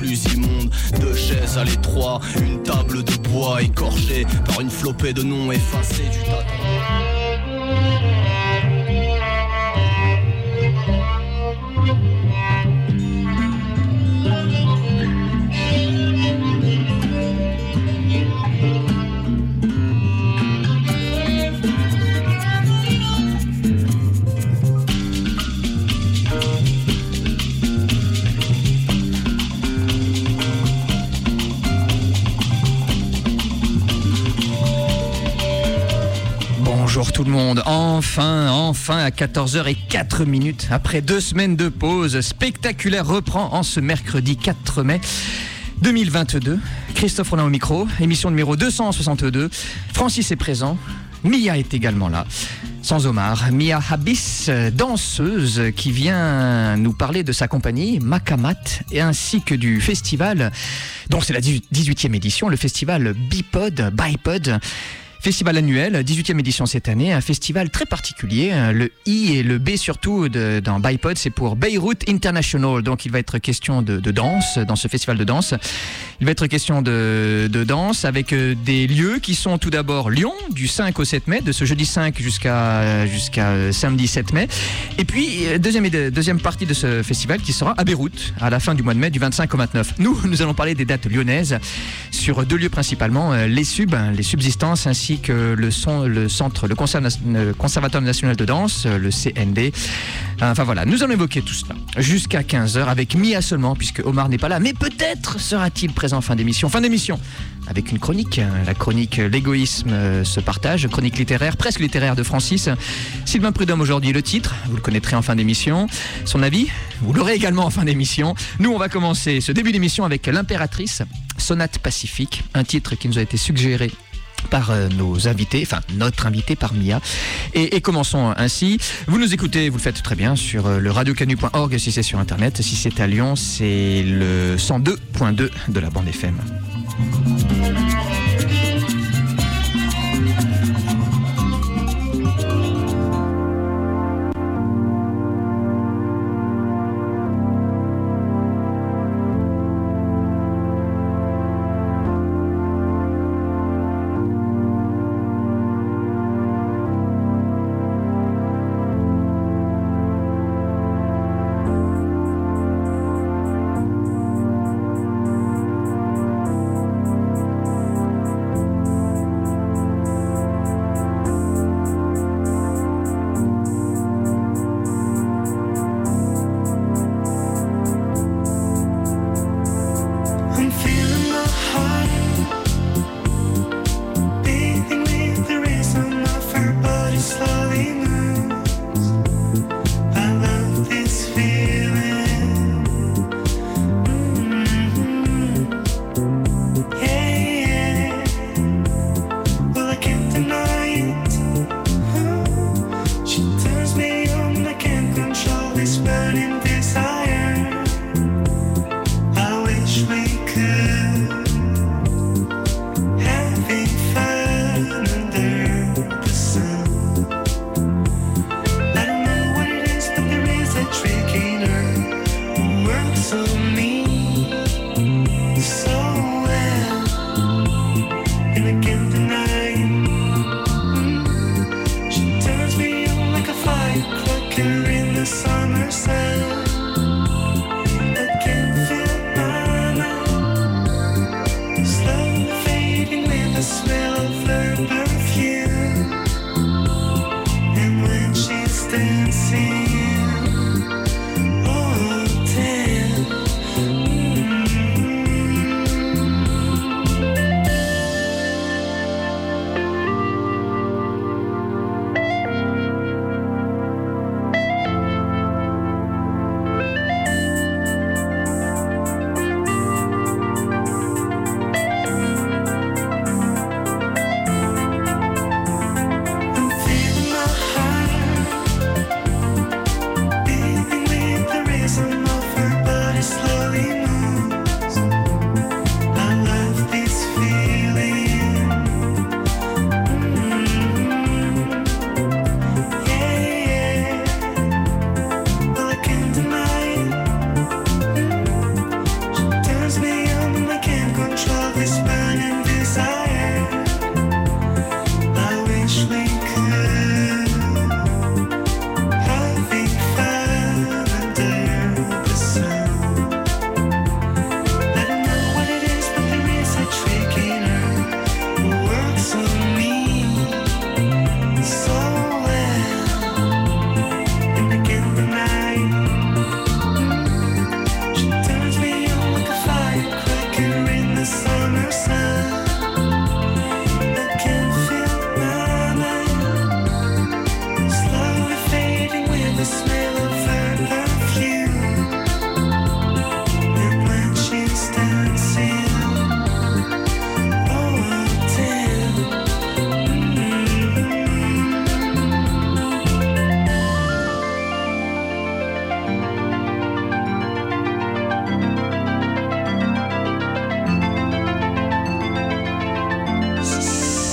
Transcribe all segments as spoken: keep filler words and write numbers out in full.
plus immonde. Deux chaises à l'étroit, une table de bois écorchée par une flopée de noms effacés du tâtonnement. Bonjour tout le monde, enfin, enfin à quatorze heures zéro quatre minutes, après deux semaines de pause, Spectaculaire reprend en ce mercredi quatre mai deux mille vingt-deux. Christophe Rollin au micro, émission numéro deux cent soixante-deux. Francis est présent, Mia est également là. Sans Omar, Mia Habis, danseuse qui vient nous parler de sa compagnie Makamat et ainsi que du festival, dont c'est la dix-huitième édition, le festival Bipod, Bipod. Festival annuel, dix-huitième édition cette année, un festival très particulier. Le I et le B surtout de, dans Bipod, c'est pour Beyrouth International. Donc il va être question de, de danse dans ce festival de danse. Il va être question de, de danse avec des lieux qui sont tout d'abord Lyon, du cinq au sept mai, de ce jeudi cinq jusqu'à, jusqu'à samedi sept mai. Et puis deuxième, deuxième partie de ce festival qui sera à Beyrouth à la fin du mois de mai, du vingt-cinq au vingt-neuf. Nous, nous allons parler des dates lyonnaises sur deux lieux principalement, les Subs, les Subsistances ainsi que le, son, le centre, le, conserv, le Conservatoire national de danse, le C N D. Enfin voilà, nous allons évoquer tout cela jusqu'à quinze heures avec Mia seulement, puisque Omar n'est pas là, mais peut-être sera-t-il présent en fin d'émission. Fin d'émission avec une chronique, la chronique L'égoïsme se partage, chronique littéraire, presque littéraire de Francis. Sylvain Prudhomme aujourd'hui, le titre, vous le connaîtrez en fin d'émission. Son avis, vous l'aurez également en fin d'émission. Nous, on va commencer ce début d'émission avec L'Impératrice, Sonate Pacifique, un titre qui nous a été suggéré par euh, nos invités, enfin notre invité par Mia. Et, et commençons ainsi. Vous nous écoutez, vous le faites très bien sur euh, le radio canu point org si c'est sur internet. Si c'est à Lyon, c'est le cent deux point deux de la bande F M.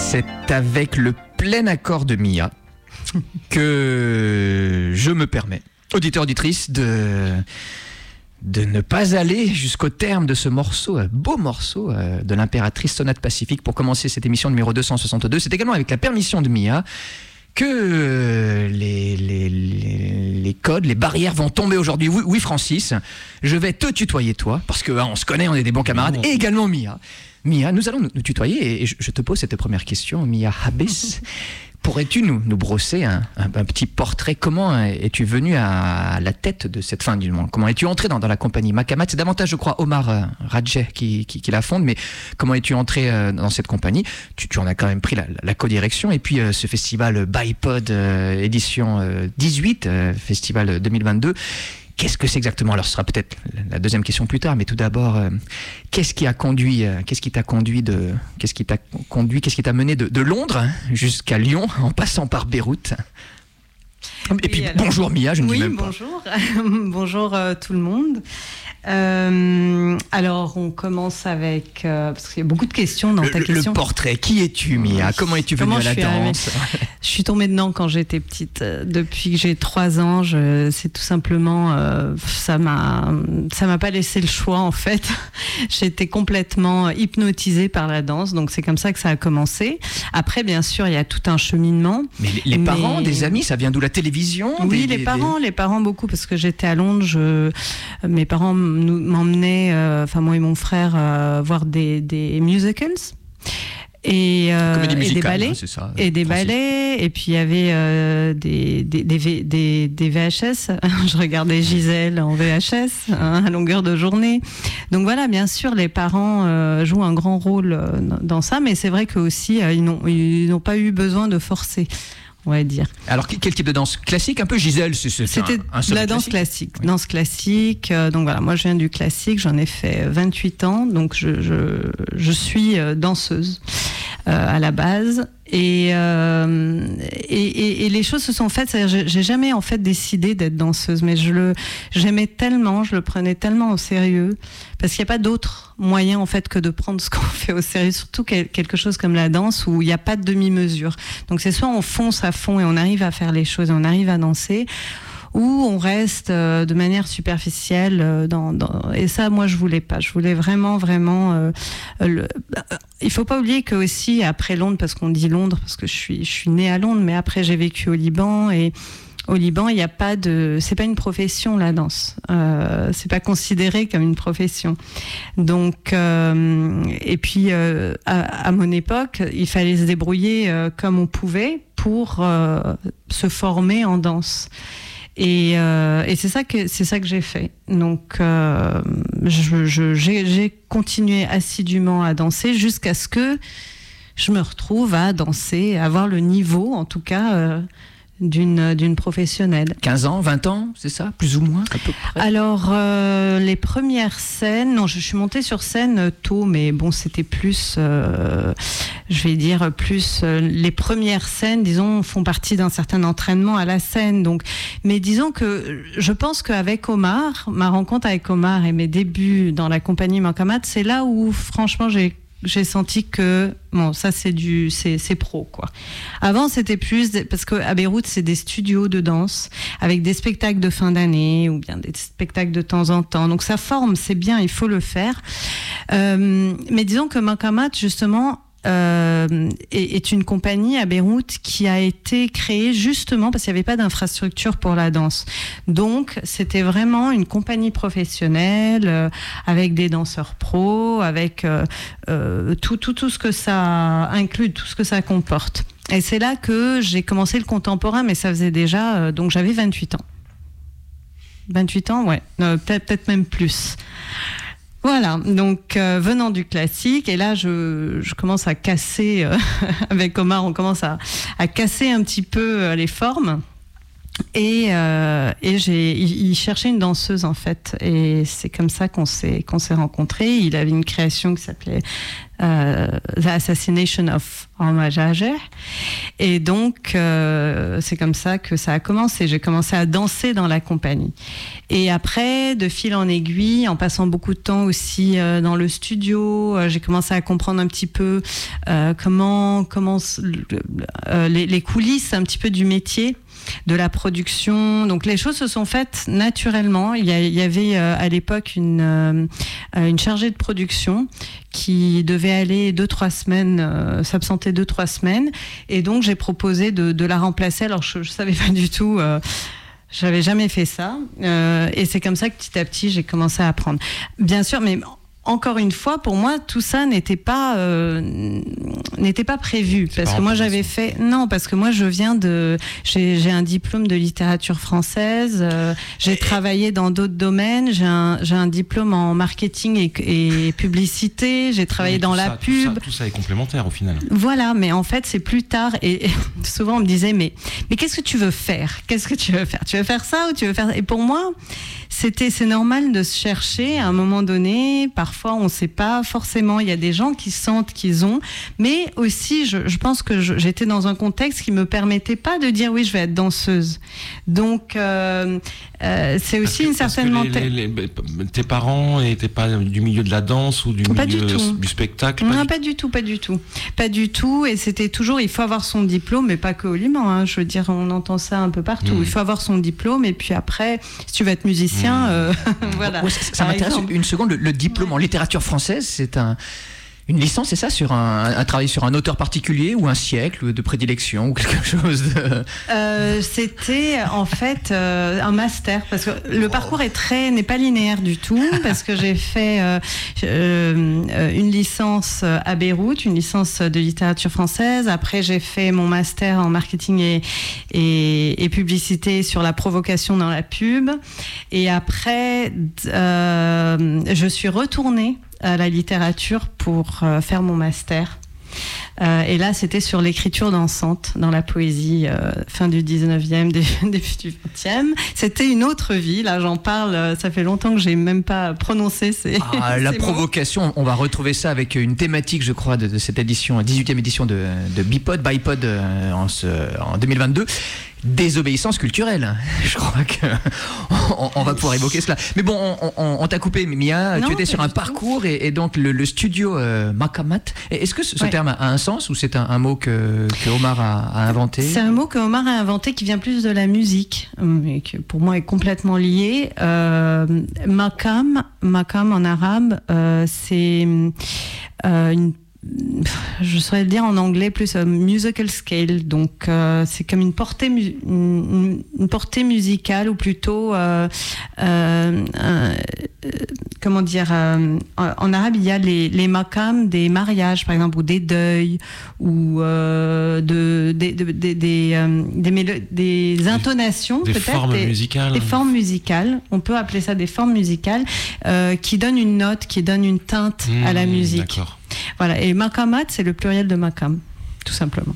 C'est avec le plein accord de Mia que je me permets, auditeur, auditrice, de, de ne pas aller jusqu'au terme de ce morceau, beau morceau de l'impératrice Sonate Pacifique pour commencer cette émission numéro deux cent soixante-deux. C'est également avec la permission de Mia que les, les, les, les codes, les barrières vont tomber aujourd'hui. Oui, oui, Francis, je vais te tutoyer toi, parce que hein, on se connaît, on est des bons camarades, oh. Et également Mia. Mia, nous allons nous, nous tutoyer et je, je te pose cette première question, Mia Habes. Pourrais-tu nous, nous brosser un, un, un petit portrait? Comment es-tu venu à la tête de cette fin du monde? Comment es-tu entré dans, dans la compagnie Makamat? C'est davantage, je crois, Omar euh, Radjeh qui, qui, qui la fonde, mais comment es-tu entré euh, dans cette compagnie? tu, tu en as quand même pris la, la co-direction, et puis euh, ce festival Bipod euh, édition euh, dix-huit, euh, festival deux mille vingt-deux. Qu'est-ce que c'est exactement? Alors, ce sera peut-être la deuxième question plus tard, mais tout d'abord, euh, qu'est-ce qui a conduit, euh, qu'est-ce qui t'a conduit de, qu'est-ce qui t'a conduit, qu'est-ce qui t'a mené de, de Londres jusqu'à Lyon, en passant par Beyrouth? Et oui, puis alors, bonjour Mia, je ne oui, dis même bonjour. pas. Bonjour euh, tout le monde. Euh, alors, on commence avec... Euh, parce qu'il y a beaucoup de questions dans le, ta question. Le portrait. Qui es-tu, Mia? Comment es-tu venue à la danse? Je suis tombée dedans quand j'étais petite. Depuis que j'ai trois ans, je, c'est tout simplement... Euh, ça m'a, ça m'a pas laissé le choix, en fait. J'ai été complètement hypnotisée par la danse. Donc, c'est comme ça que ça a commencé. Après, bien sûr, il y a tout un cheminement. Mais les, les parents, mais... des amis, ça vient d'où? La télévision? Oui, des, les des, parents, des... les parents beaucoup, parce que j'étais à Londres. Je, mes parents nous m'emmenaient, enfin euh, moi et mon frère, euh, voir des, des musicals. Et, euh, et des ballets, hein, c'est ça, et des Francis. ballets, et puis il y avait euh, des, des, des, des, des V H S. Je regardais Gisèle en V H S hein, à longueur de journée. Donc voilà, bien sûr, les parents euh, jouent un grand rôle euh, dans ça, mais c'est vrai qu'eux aussi, euh, ils n'ont, ils n'ont pas eu besoin de forcer. On va dire. Alors, quel type de danse? Classique, un peu Gisèle? C'est, c'est C'était un, un la danse classique, classique. Oui. Danse classique. Euh, donc voilà, moi je viens du classique, j'en ai fait vingt-huit ans, donc je, je, je suis danseuse euh, à la base. Et, euh, et, et, et les choses se sont faites. C'est-à-dire, j'ai, j'ai jamais en fait décidé d'être danseuse, mais je le, j'aimais tellement, je le prenais tellement au sérieux, parce qu'il n'y a pas d'autre moyen en fait que de prendre ce qu'on fait au sérieux, surtout quelque chose comme la danse où il n'y a pas de demi-mesure. Donc c'est soit on fonce à fond et on arrive à faire les choses et on arrive à danser, ou on reste euh, de manière superficielle euh, dans, dans et ça moi je voulais pas je voulais vraiment vraiment euh, le, euh, il faut pas oublier que aussi après Londres, parce qu'on dit Londres parce que je suis je suis née à Londres, mais après j'ai vécu au Liban, et au Liban, il n'y a pas de, c'est pas une profession la danse, euh, c'est pas considéré comme une profession. Donc, euh, et puis euh, à, à mon époque, il fallait se débrouiller euh, comme on pouvait pour euh, se former en danse. Et, euh, et c'est ça que c'est ça que j'ai fait. Donc, euh, je, je, j'ai, j'ai continué assidûment à danser jusqu'à ce que je me retrouve à danser, à avoir le niveau, en tout cas. Euh, D'une, d'une professionnelle. quinze ans, vingt ans, c'est ça? Plus ou moins, à peu près? Alors, euh, les premières scènes... Non, je suis montée sur scène tôt, mais bon, c'était plus... Euh, je vais dire plus... Euh, les premières scènes, disons, font partie d'un certain entraînement à la scène. Donc, mais disons que je pense qu'avec Omar, ma rencontre avec Omar et mes débuts dans la compagnie Makamat, c'est là où, franchement, j'ai j'ai senti que bon, ça c'est du c'est c'est pro quoi. Avant c'était plus parce que à Beyrouth c'est des studios de danse avec des spectacles de fin d'année ou bien des spectacles de temps en temps. Donc ça forme, c'est bien, il faut le faire. Euh, mais disons que Makamat justement Euh, est, est une compagnie à Beyrouth qui a été créée justement parce qu'il n'y avait pas d'infrastructure pour la danse. Donc, c'était vraiment une compagnie professionnelle euh, avec des danseurs pros, avec euh, euh, tout, tout, tout ce que ça inclut, tout ce que ça comporte. Et c'est là que j'ai commencé le contemporain, mais ça faisait déjà... Euh, donc, j'avais vingt-huit ans. vingt-huit ans, ouais. Euh, peut-être, peut-être même plus. Voilà, donc euh, venant du classique, et là je, je commence à casser, euh, avec Omar, on commence à, à casser un petit peu euh, les formes. Et, euh, et j'ai, il, il cherchait une danseuse en fait, et c'est comme ça qu'on s'est qu'on s'est rencontrés. Il avait une création qui s'appelait euh, The Assassination of Omar Jarger, et donc euh, c'est comme ça que ça a commencé. J'ai commencé à danser dans la compagnie, et après, de fil en aiguille, en passant beaucoup de temps aussi euh, dans le studio, euh, j'ai commencé à comprendre un petit peu euh, comment comment euh, les, les coulisses un petit peu du métier, de la production. Donc les choses se sont faites naturellement. Il y, a, il y avait euh, à l'époque une, euh, une chargée de production qui devait aller deux, trois semaines, euh, s'absenter deux, trois semaines. Et donc j'ai proposé de, de la remplacer. Alors je ne savais pas du tout... Euh, j'avais jamais fait ça. Euh, et c'est comme ça que petit à petit j'ai commencé à apprendre. Bien sûr, mais... Encore une fois, pour moi, tout ça n'était pas euh, n'était pas prévu, c'est parce pas que moi j'avais fait non, parce que moi je viens de j'ai, j'ai un diplôme de littérature française, euh, j'ai et travaillé dans d'autres domaines, j'ai un j'ai un diplôme en marketing et, et publicité, j'ai travaillé oui, dans la ça, pub. Tout ça, tout ça est complémentaire au final. Voilà, mais en fait c'est plus tard et, et souvent on me disait mais mais qu'est-ce que tu veux faire ? Qu'est-ce que tu veux faire ? Tu veux faire ça ou tu veux faire ça ? Et pour moi, c'était c'est normal de se chercher à un moment donné. Parfois on ne sait pas forcément, il y a des gens qui sentent qu'ils ont, mais aussi je, je pense que je, j'étais dans un contexte qui me permettait pas de dire oui je vais être danseuse, donc euh, euh, c'est aussi que, une certaine mentalité. Tes parents n'étaient pas du milieu de la danse ou du pas milieu du, du spectacle? Pas non, du... pas du tout, pas du tout, pas du tout, et c'était toujours il faut avoir son diplôme, mais pas que au Liban, hein, je veux dire on entend ça un peu partout, mmh. il faut avoir son diplôme et puis après si tu veux être musicien, mmh. euh, voilà. Ouais, ça, ça m'intéresse exemple. une seconde, le, le diplôme ouais. en littérature française, c'est un, une licence, c'est ça, sur un, un travail sur un auteur particulier ou un siècle de prédilection ou quelque chose de... euh, C'était en fait euh, un master, parce que le wow. parcours est très, n'est pas linéaire du tout, parce que j'ai fait euh, euh, une licence à Beyrouth, une licence de littérature française. Après, j'ai fait mon master en marketing et, et, et publicité sur la provocation dans la pub. Et après, euh, je suis retournée à la littérature pour euh, faire mon master. Euh, et là, c'était sur l'écriture dansante dans la poésie euh, fin du dix-neuvième, début du vingtième. C'était une autre vie. Là, j'en parle. Ça fait longtemps que j'ai même pas prononcé ces. Ah, ces la mots. provocation. On va retrouver ça avec une thématique, je crois, de, de cette édition, dix-huitième édition de, de Bipod, Bipod euh, en, ce, en deux mille vingt-deux. Désobéissance culturelle. Je crois que on, on va pouvoir évoquer cela. Mais bon, on, on, on t'a coupé, Mia. Non, tu étais sur un parcours et, et donc le, le studio euh, Makamat. Est-ce que ce, ce ouais. terme a un sens ou c'est un, un mot que, que Omar a, a inventé ? C'est un mot que Omar a inventé qui vient plus de la musique, mais qui pour moi est complètement lié. Euh, Makam, Makam en arabe, euh, c'est euh, une je saurais le dire en anglais, plus un musical scale, donc euh, c'est comme une portée mu- une, une portée musicale, ou plutôt euh, euh, euh, comment dire euh, en arabe il y a les, les makams des mariages par exemple, ou des deuils, ou euh, de, des, de, de, des, euh, des, mélo- des intonations, des, des peut-être formes des, musicales des formes musicales, on peut appeler ça des formes musicales euh, qui donnent une note, qui donnent une teinte mmh, à la musique. D'accord. Voilà, et makamat, c'est le pluriel de makam, tout simplement.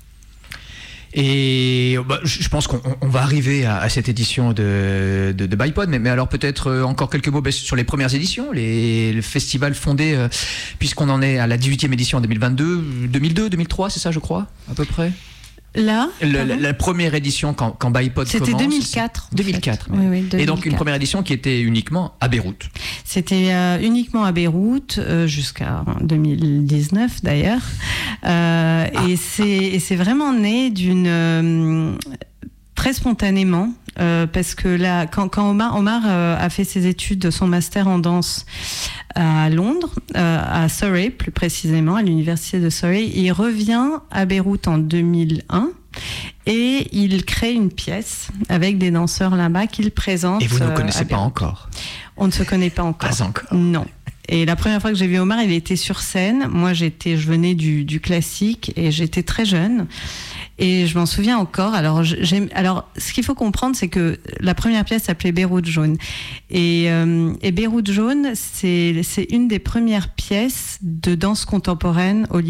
Et bah, je pense qu'on on va arriver à, à cette édition de, de, de Bipod, mais, mais alors peut-être encore quelques mots sur les premières éditions, les, le festival fondé, euh, puisqu'on en est à la dix-huitième édition en deux mille vingt-deux, deux mille deux, deux mille trois, c'est ça je crois, à peu près ? Là, le, la, la première édition quand, quand Bipod commence. C'était deux mille quatre. deux mille quatre. Ouais. Oui, oui, deux mille quatre. Et donc une première édition qui était uniquement à Beyrouth. C'était euh, uniquement à Beyrouth euh, jusqu'à deux mille dix-neuf d'ailleurs. Euh, ah. Et c'est et c'est vraiment né d'une euh, très spontanément. Euh, parce que là, quand, quand Omar, Omar euh, a fait ses études, son master en danse à Londres, euh, à Surrey plus précisément, à l'université de Surrey, il revient à Beyrouth en deux mille un et il crée une pièce avec des danseurs là-bas qu'il présente. Et vous ne euh, connaissez pas encore ? On ne se connaît pas encore. Pas encore. Non. Et la première fois que j'ai vu Omar, il était sur scène. Moi, j'étais, je venais du, du classique et j'étais très jeune. Et je m'en souviens encore. Alors, j'aime, alors, ce qu'il faut comprendre, c'est que la première pièce s'appelait Beyrouth jaune. Et, euh, et Beyrouth jaune, c'est, c'est une des premières pièces de danse contemporaine au Liban.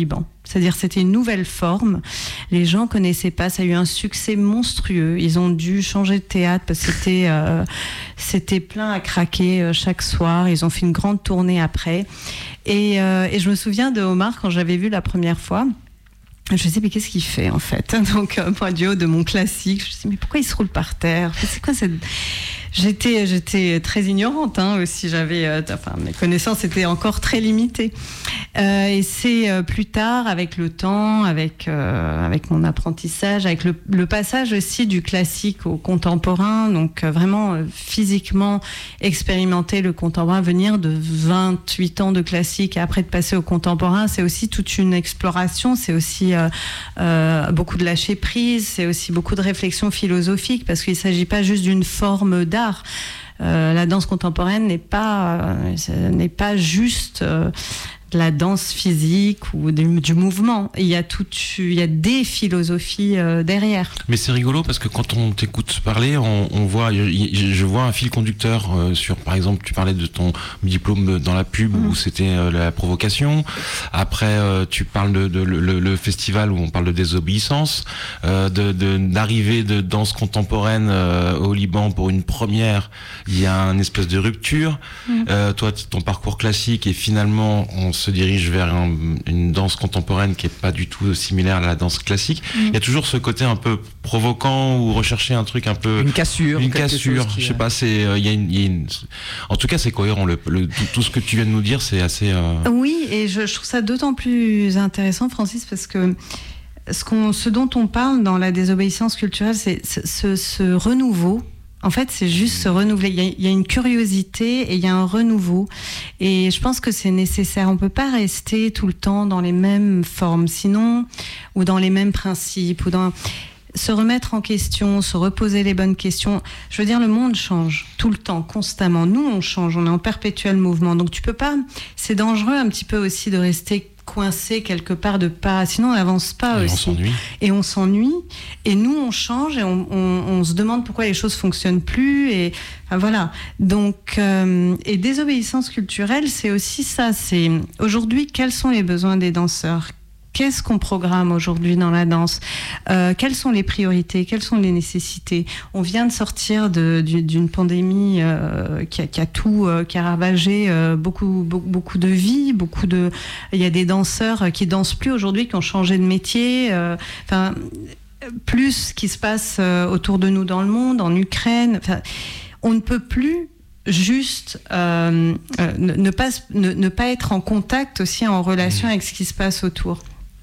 C'est-à-dire c'était une nouvelle forme. Les gens connaissaient pas. Ça a eu un succès monstrueux. Ils ont dû changer de théâtre parce que c'était, euh, c'était plein à craquer euh, chaque soir. Ils ont fait une grande tournée après. Et, euh, et je me souviens de Omar quand j'avais vu la première fois. Je me disais, mais qu'est-ce qu'il fait en fait? Donc, euh, moi, du haut de mon classique, je me disais, mais pourquoi il se roule par terre? C'est quoi cette... J'étais, j'étais très ignorante hein, aussi. J'avais, euh, enfin, mes connaissances étaient encore très limitées. Euh, et c'est euh, plus tard, avec le temps, avec euh, avec mon apprentissage, avec le, le passage aussi du classique au contemporain. Donc euh, vraiment euh, physiquement expérimenter le contemporain, venir de vingt-huit ans de classique et après de passer au contemporain, c'est aussi toute une exploration. C'est aussi euh, euh, beaucoup de lâcher prise. C'est aussi beaucoup de réflexion philosophique parce qu'il ne s'agit pas juste d'une forme d'art. Euh, la danse contemporaine n'est pas, euh, n'est pas juste euh, de la danse physique ou du, du mouvement. Il y a tout, il y a des philosophies euh, derrière. Mais c'est rigolo parce que quand on t'écoute parler, on, on voit, je vois un fil conducteur euh, sur, par exemple, tu parlais de ton diplôme dans la pub mmh. où c'était euh, la provocation. Après, euh, tu parles de, de le, le festival où on parle de désobéissance, euh, de, de d'arrivée de danse contemporaine euh, au Liban pour une première. Il y a une espèce de rupture. Mmh. Euh, toi, ton parcours classique et finalement on se dirige vers un, une danse contemporaine qui est pas du tout similaire à la danse classique. Mmh. Il y a toujours ce côté un peu provoquant ou rechercher un truc un peu une cassure, une cassure. Je sais pas, c'est il y a une, il y a une... en tout cas c'est cohérent. Le, le tout, tout ce que tu viens de nous dire, c'est assez. Euh... Oui, et je, je trouve ça d'autant plus intéressant, Francis, parce que ce qu'on, ce dont on parle dans la désobéissance culturelle, c'est ce, ce, ce renouveau. En fait, c'est juste se renouveler. Il y, a, il y a une curiosité et il y a un renouveau. Et je pense que c'est nécessaire. On peut pas rester tout le temps dans les mêmes formes, sinon, ou dans les mêmes principes, ou dans se remettre en question, se reposer les bonnes questions. Je veux dire, le monde change tout le temps, constamment. Nous, on change. On est en perpétuel mouvement. Donc, tu peux pas. C'est dangereux un petit peu aussi de rester coincé quelque part, de pas, sinon on n'avance pas et aussi. On s'ennuie. Et on s'ennuie. Et nous, on change et on, on, on se demande pourquoi les choses fonctionnent plus. Et enfin, voilà. Donc, euh, et désobéissance culturelle, c'est aussi ça. C'est aujourd'hui, quels sont les besoins des danseurs? Qu'est-ce qu'on programme aujourd'hui dans la danse? euh, Quelles sont les priorités? Quelles sont les nécessités? On vient de sortir de, d'une pandémie euh, qui, a, qui a tout, euh, qui a ravagé euh, beaucoup, beaucoup, beaucoup de vies. Beaucoup de, il y a des danseurs qui dansent plus aujourd'hui, qui ont changé de métier. Euh, enfin, plus ce qui se passe euh, autour de nous dans le monde, en Ukraine. Enfin, on ne peut plus juste euh, euh, ne, ne, pas, ne, ne pas être en contact aussi, en relation avec ce qui se passe autour.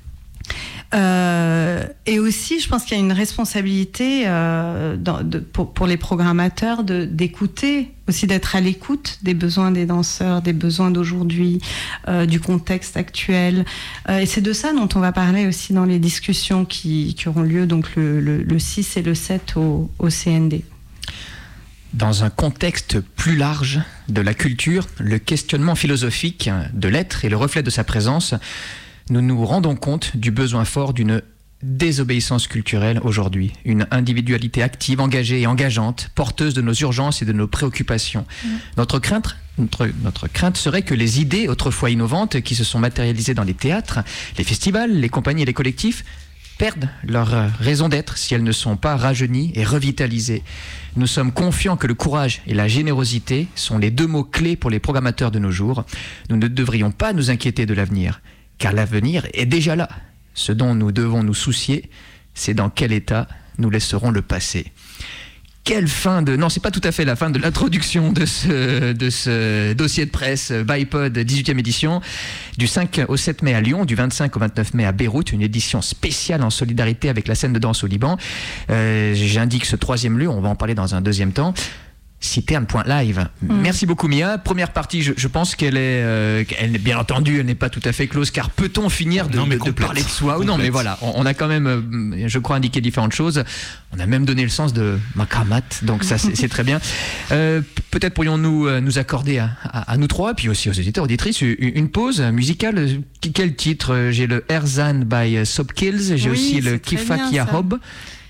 Euh, et aussi, je pense qu'il y a une responsabilité euh, dans, de, pour, pour les programmateurs de, d'écouter, aussi d'être à l'écoute des besoins des danseurs, des besoins d'aujourd'hui, euh, du contexte actuel. Euh, et c'est de ça dont on va parler aussi dans les discussions qui, qui auront lieu donc le, le, le six et le sept au, au C N D. Dans un contexte plus large de la culture, le questionnement philosophique de l'être et le reflet de sa présence, nous nous rendons compte du besoin fort d'une désobéissance culturelle aujourd'hui. Une individualité active, engagée et engageante, porteuse de nos urgences et de nos préoccupations. Mmh. Notre crainte, notre, notre crainte serait que les idées autrefois innovantes qui se sont matérialisées dans les théâtres, les festivals, les compagnies et les collectifs perdent leur raison d'être si elles ne sont pas rajeunies et revitalisées. Nous sommes confiants que le courage et la générosité sont les deux mots clés pour les programmateurs de nos jours. Nous ne devrions pas nous inquiéter de l'avenir, car l'avenir est déjà là. Ce dont nous devons nous soucier, c'est dans quel état nous laisserons le passé. Quelle fin de... Non, c'est pas tout à fait la fin de l'introduction de ce, de ce dossier de presse Bipod dix-huitième édition, du cinq au sept mai à Lyon, du vingt-cinq au vingt-neuf mai à Beyrouth, une édition spéciale en solidarité avec la scène de danse au Liban. Euh, j'indique ce troisième lieu, on va en parler dans un deuxième temps. citerne point live. Mmh. Merci beaucoup Mia. Première partie, je, je pense qu'elle est, euh, elle est bien entendu, elle n'est pas tout à fait close, car peut-on finir de, non, de, de parler de soi ou non, mais voilà, on, on a quand même, euh, je crois, indiqué différentes choses. On a même donné le sens de makamat, donc ça c'est, c'est très bien. Euh, peut-être pourrions-nous euh, nous accorder à, à, à nous trois, puis aussi aux auditeurs, auditrices, une, une pause musicale. Quel titre? J'ai le Erzan by Sobkills, j'ai oui, aussi le Kifakia Hob.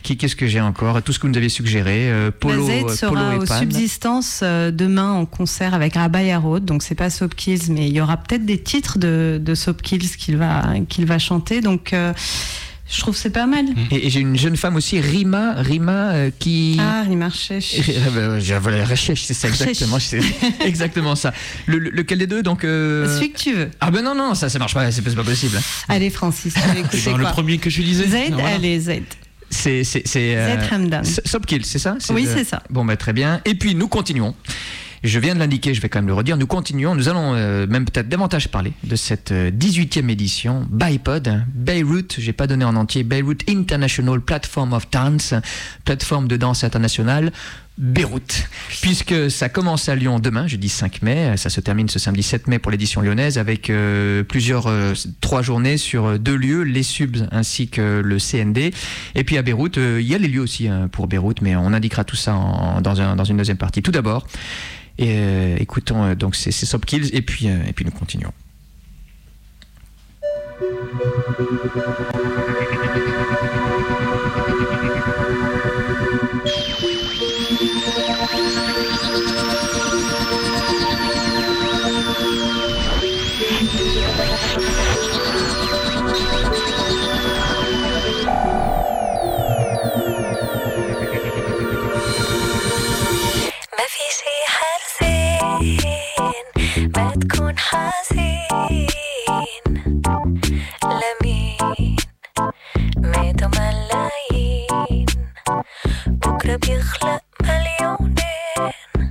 Qui, qu'est-ce que j'ai encore? Tout ce que vous nous avez suggéré. Euh, Polo, la Z sera Polo et aux Pan. Subsistances euh, demain en concert avec Abaya Road. Donc c'est pas Soapkills, mais il y aura peut-être des titres de, de Soapkills qu'il va, qu'il va chanter. Donc euh, je trouve que c'est pas mal. Et, et j'ai une jeune femme aussi, Rima, Rima euh, qui. Ah, Rima Rechesh. Voilà, Rechesh, c'est ça exactement, c'est exactement ça. Le, le- lequel des deux donc euh... Celui que tu veux. Ah ben non non, ça ça marche pas, c'est pas, c'est pas possible. Allez Francis, tu veux écouter Dans le quoi? premier que je disais. Zaid, voilà. allez Zaid. C'est c'est c'est. euh, Zaid Hamdan. S- Soapkills, c'est ça? Oui, le- c'est ça. Bon bah très bien. Et puis nous continuons. Je viens de l'indiquer, je vais quand même le redire. Nous continuons, nous allons euh, même peut-être davantage parler de cette euh, dix-huitième édition BIPOD, hein, Beirut, j'ai pas donné en entier, Beirut International Platform of Dance, plateforme de danse internationale, Beyrouth. Puisque ça commence à Lyon demain, jeudi cinq mai, ça se termine ce samedi sept mai pour l'édition lyonnaise avec euh, plusieurs, euh, trois journées sur deux lieux, les Subs ainsi que le C N D. Et puis à Beyrouth, euh, il y a les lieux aussi hein, pour Beyrouth, mais on indiquera tout ça en, dans, un, dans une deuxième partie. Tout d'abord, et, euh, écoutons euh, donc ces, ces Soapkills et puis, euh, et puis nous continuons. ما في شي حرزين ما تكون حزين لمين ميتوا ملايين بكرة بيخلق مليونين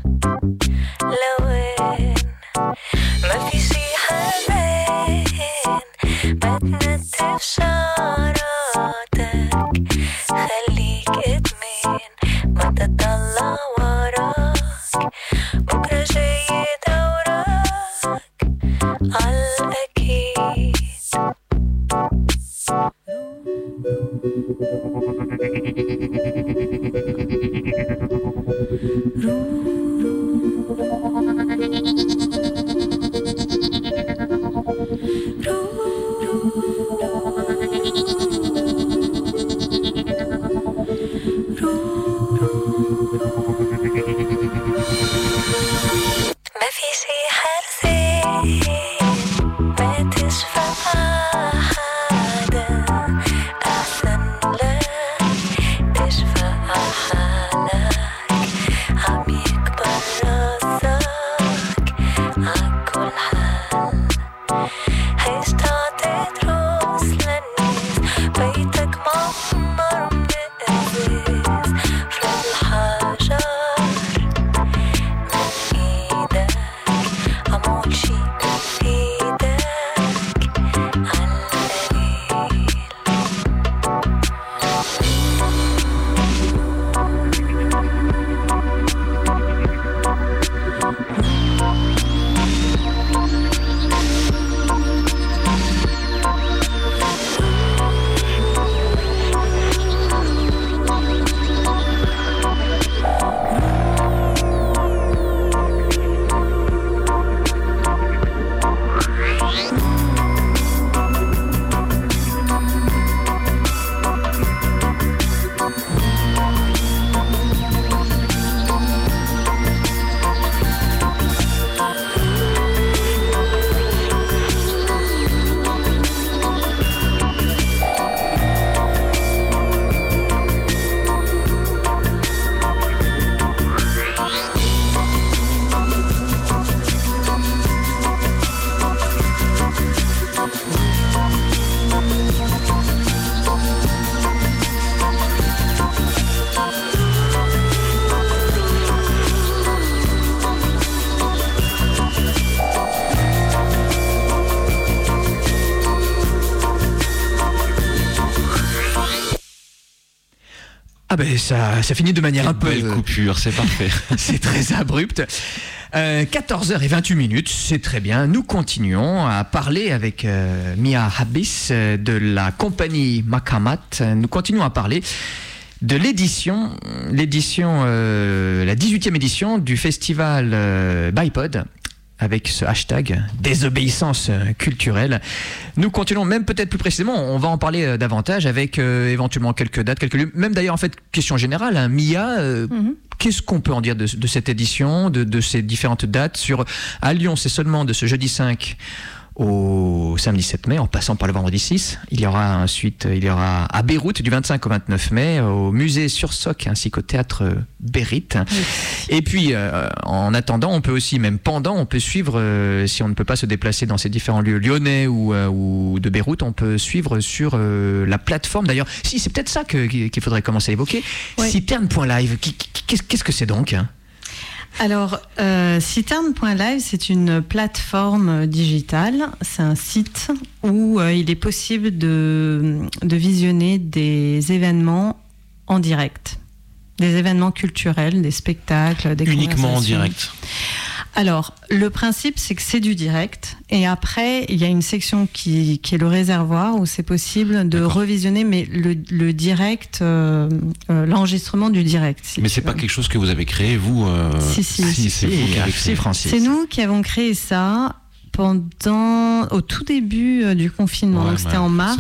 لوين ما في شي حزين ما تنتف شعراتك خليك ادمين ما تطلع وراك بكرة جاي دورك عالأكيد ما في شي حرزين ما تشفى حدا أحسن لك تشفى حالك عم يكبر راسك عكل حال هيش تعطي دروس للناس بيتك معمر من إزاز فرد الحجر إيدك عمول شي بإيدك عالقليل Ah ben ça, ça finit de manière un peu... Belle coupure, c'est parfait. C'est très abrupt. Euh, quatorze heures vingt-huit minutes, c'est très bien. Nous continuons à parler avec euh, Mia Habis euh, de la compagnie Makamat. Nous continuons à parler de l'édition, l'édition, euh, la dix-huitième édition du festival euh, BIPOD. avec ce hashtag désobéissance culturelle. Nous continuons même peut-être plus précisément, on va en parler euh, davantage avec euh, éventuellement quelques dates, quelques lieux, même d'ailleurs en fait question générale, hein, Mia, euh, mm-hmm. qu'est-ce qu'on peut en dire de, de cette édition, de, de ces différentes dates sur, à Lyon, c'est seulement de ce jeudi cinq au samedi sept mai, en passant par le vendredi six. Il y aura ensuite, il y aura à Beyrouth du vingt-cinq au vingt-neuf mai, au musée Sursock ainsi qu'au théâtre Beyrouth. Oui. Et puis, euh, en attendant, on peut aussi, même pendant, on peut suivre, euh, si on ne peut pas se déplacer dans ces différents lieux lyonnais ou, euh, ou de Beyrouth, on peut suivre sur euh, la plateforme. D'ailleurs, si, c'est peut-être ça que, qu'il faudrait commencer à évoquer. Oui. Citerne point live, qu'est-ce que c'est donc ? Alors, euh, Citerne point live, c'est une plateforme digitale, c'est un site où euh, il est possible de, de visionner des événements en direct, des événements culturels, des spectacles, des uniquement en direct. Alors, le principe, c'est que c'est du direct. Et après, il y a une section qui, qui est le réservoir où c'est possible de D'accord. revisionner, mais le, le direct, euh, euh, l'enregistrement du direct. Si mais c'est veux. Pas quelque chose que vous avez créé, vous euh... Si, si. si, si c'est si, vous qui avez créé. Francis. C'est nous qui avons créé ça pendant, au tout début euh, du confinement. Ouais, donc, c'était ouais, en mars.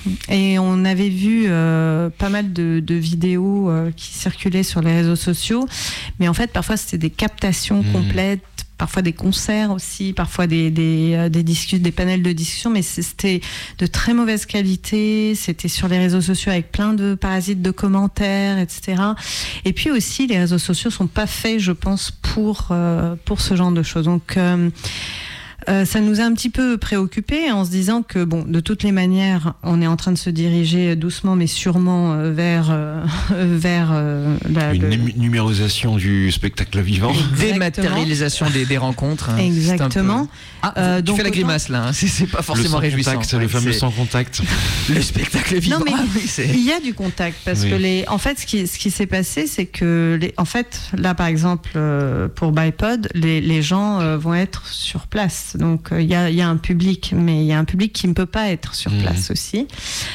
Et on avait vu euh, pas mal de, de vidéos euh, qui circulaient sur les réseaux sociaux. Mais en fait, parfois, c'était des captations mmh. complètes. Parfois des concerts aussi, parfois des, des, euh, des, discussions, des panels de discussion, mais c'était de très mauvaise qualité, c'était sur les réseaux sociaux avec plein de parasites de commentaires, et cetera. Et puis aussi, les réseaux sociaux sont pas faits, je pense, pour, euh, pour ce genre de choses. Donc, euh, Euh, ça nous a un petit peu préoccupés en se disant que, bon, de toutes les manières, on est en train de se diriger doucement mais sûrement euh, vers, euh, vers euh, la, une le... numérisation du spectacle vivant. Dématérialisation des, des rencontres. Hein. Exactement. Peu... Ah, euh, tu donc fais la grimace là, hein. c'est, c'est pas forcément le réjouissant. Contact, ouais, le fameux c'est... sans contact. Le spectacle vivant. Non, mais ah, oui, c'est... il y a du contact parce oui. que les, en fait, ce qui, ce qui s'est passé, c'est que, les, en fait, là, par exemple, euh, pour Bipod, les, les gens euh, vont être sur place. Donc, il euh, y, y a un public, mais il y a un public qui ne peut pas être sur mmh. place aussi.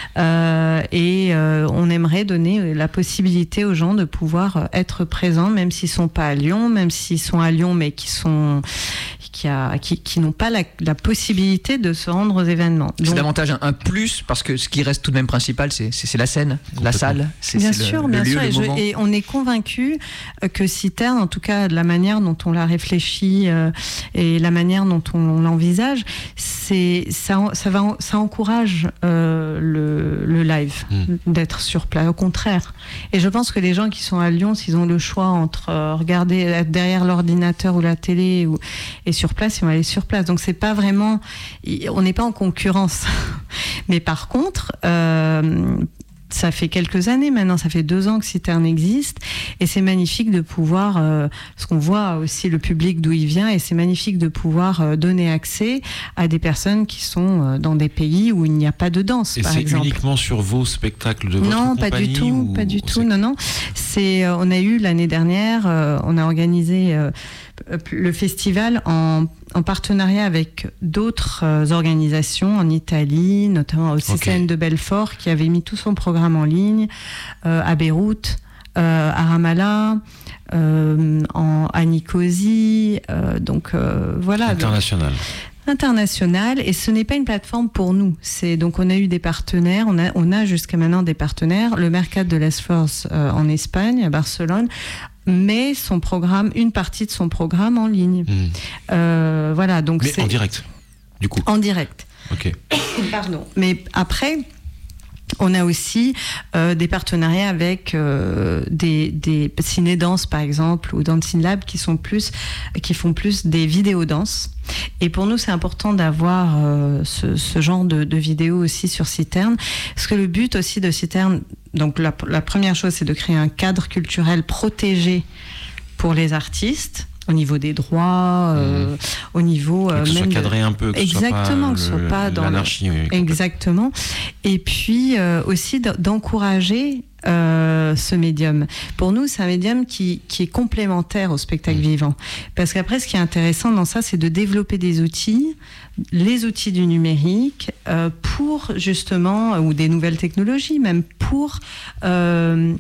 Euh, et euh, on aimerait donner la possibilité aux gens de pouvoir être présents, même s'ils ne sont pas à Lyon, même s'ils sont à Lyon, mais qui sont... Qui, a, qui, qui n'ont pas la, la possibilité de se rendre aux événements. C'est Donc, davantage un, un plus, parce que ce qui reste tout de même principal, c'est, c'est, c'est la scène, la salle, c'est, bien c'est sûr, le, bien le lieu, sûr, le et, moment. Je, et on est convaincus que Citerne, en tout cas de la manière dont on l'a réfléchi euh, et la manière dont on, on l'envisage, c'est, ça, ça, va, ça encourage euh, le, le live, mmh. d'être sur place, au contraire. Et je pense que les gens qui sont à Lyon, s'ils ont le choix entre euh, regarder, être derrière l'ordinateur ou la télé, ou, et sur place, ils vont aller sur place. Donc c'est pas vraiment, on n'est pas en concurrence. Mais par contre, euh, ça fait quelques années maintenant, ça fait deux ans que Citerne existe, et c'est magnifique de pouvoir, euh, parce qu'on voit aussi le public d'où il vient, et c'est magnifique de pouvoir euh, donner accès à des personnes qui sont euh, dans des pays où il n'y a pas de danse, et par c'est exemple. Uniquement sur vos spectacles de votre non, compagnie? Non, pas du tout, ou... pas du tout, non, non. C'est, euh, on a eu l'année dernière, euh, on a organisé euh, le festival en, en partenariat avec d'autres euh, organisations en Italie, notamment au C C N okay. de Belfort, qui avait mis tout son programme en ligne, euh, à Beyrouth, euh, à Ramallah, euh, en, à Nicosie, euh, donc euh, voilà. International. International, et ce n'est pas une plateforme pour nous. C'est, donc on a eu des partenaires, on a, on a jusqu'à maintenant des partenaires, le Mercat de les Forces euh, en Espagne, à Barcelone, mais son programme, une partie de son programme en ligne. Mmh. Euh, voilà, donc mais c'est en direct, du coup. En direct. Ok. Pardon. Mais après, on a aussi euh, des partenariats avec euh, des, des ciné-danses, par exemple, ou Dancing Lab, qui sont plus, qui font plus des vidéos-danses. Et pour nous, c'est important d'avoir euh, ce, ce genre de, de vidéos aussi sur Citerne, parce que le but aussi de Citerne, donc la, la première chose, c'est de créer un cadre culturel protégé pour les artistes, au niveau des droits, euh, mmh. au niveau euh, que ce même soit cadré de... un peu, que exactement, ce soit pas, que ce soit pas dans l'anarchie. Le... Exactement. Et puis euh, aussi d'encourager euh, ce médium. Pour nous, c'est un médium qui qui est complémentaire au spectacle mmh. vivant, parce qu'après, ce qui est intéressant dans ça, c'est de développer des outils, les outils du numérique, euh, pour justement, ou des nouvelles technologies, même pour euh,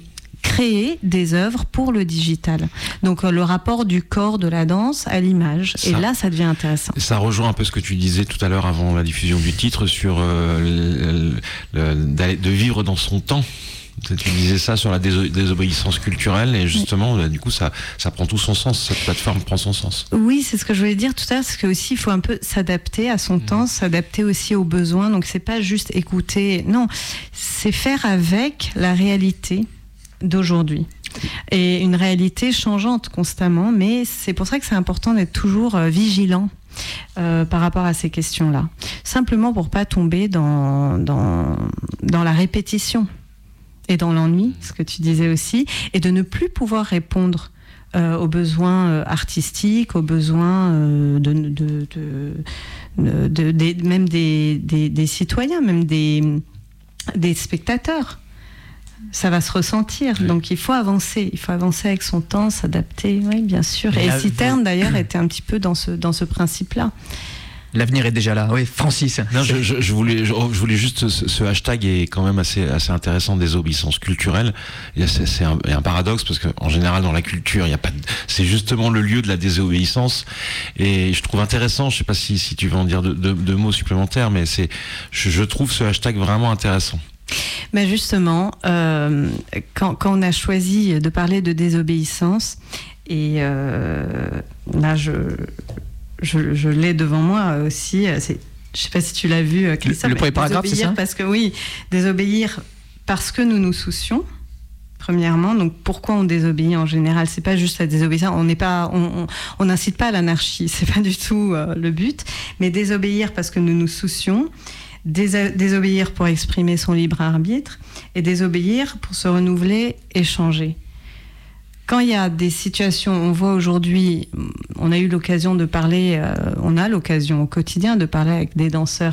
créer des œuvres pour le digital. Donc euh, le rapport du corps, de la danse à l'image. Ça, et là, ça devient intéressant. Ça rejoint un peu ce que tu disais tout à l'heure avant la diffusion du titre sur euh, le, le, d'aller- de vivre dans son temps. Tu disais ça sur la déso- désobéissance culturelle et justement, là, du coup, ça, ça prend tout son sens. Cette plateforme prend son sens. Oui, c'est ce que je voulais dire tout à l'heure, parce que aussi il faut un peu s'adapter à son Mmh. temps, s'adapter aussi aux besoins. Donc c'est pas juste écouter, non, c'est faire avec la réalité d'aujourd'hui. Et une réalité changeante constamment, mais c'est pour ça que c'est important d'être toujours euh, vigilant euh, par rapport à ces questions-là. Simplement pour pas tomber dans, dans, dans la répétition et dans l'ennui, ce que tu disais aussi, et de ne plus pouvoir répondre euh, aux besoins euh, artistiques, aux besoins euh, de, de, de, de, de- des- même des, des, des citoyens, même des, des spectateurs. Ça va se ressentir. Oui. Donc il faut avancer, il faut avancer avec son temps, s'adapter, oui, bien sûr. Et Et là, Citerne vous- d'ailleurs était un petit peu dans ce, dans ce principe-là. L'avenir est déjà là. Oui, Francis. Non, je, je, je voulais, je, je voulais juste ce, ce hashtag est quand même assez, assez intéressant, désobéissance culturelle. Et c'est, c'est un, il y a un paradoxe parce qu'en général dans la culture, il y a pas, de, c'est justement le lieu de la désobéissance. Et je trouve intéressant. Je sais pas si, si tu veux en dire deux de, de mots supplémentaires, mais c'est, je, je trouve ce hashtag vraiment intéressant. Ben justement, euh, quand, quand on a choisi de parler de désobéissance, et euh, là je, je, je l'ai devant moi aussi, c'est, je ne sais pas si tu l'as vu, Christophe, Le- le premier mais paragraphe, c'est désobéir ça parce que oui, désobéir parce que nous nous soucions. Premièrement, donc pourquoi on désobéit en général? C'est pas juste la désobéissance. On n'est pas, on, on, on n'incite pas à l'anarchie. C'est pas du tout euh, le but. Mais désobéir parce que nous nous soucions, Déso- désobéir pour exprimer son libre arbitre et désobéir pour se renouveler et changer. Quand il y a des situations, on voit aujourd'hui, on a eu l'occasion de parler, euh, on a l'occasion au quotidien de parler avec des danseurs.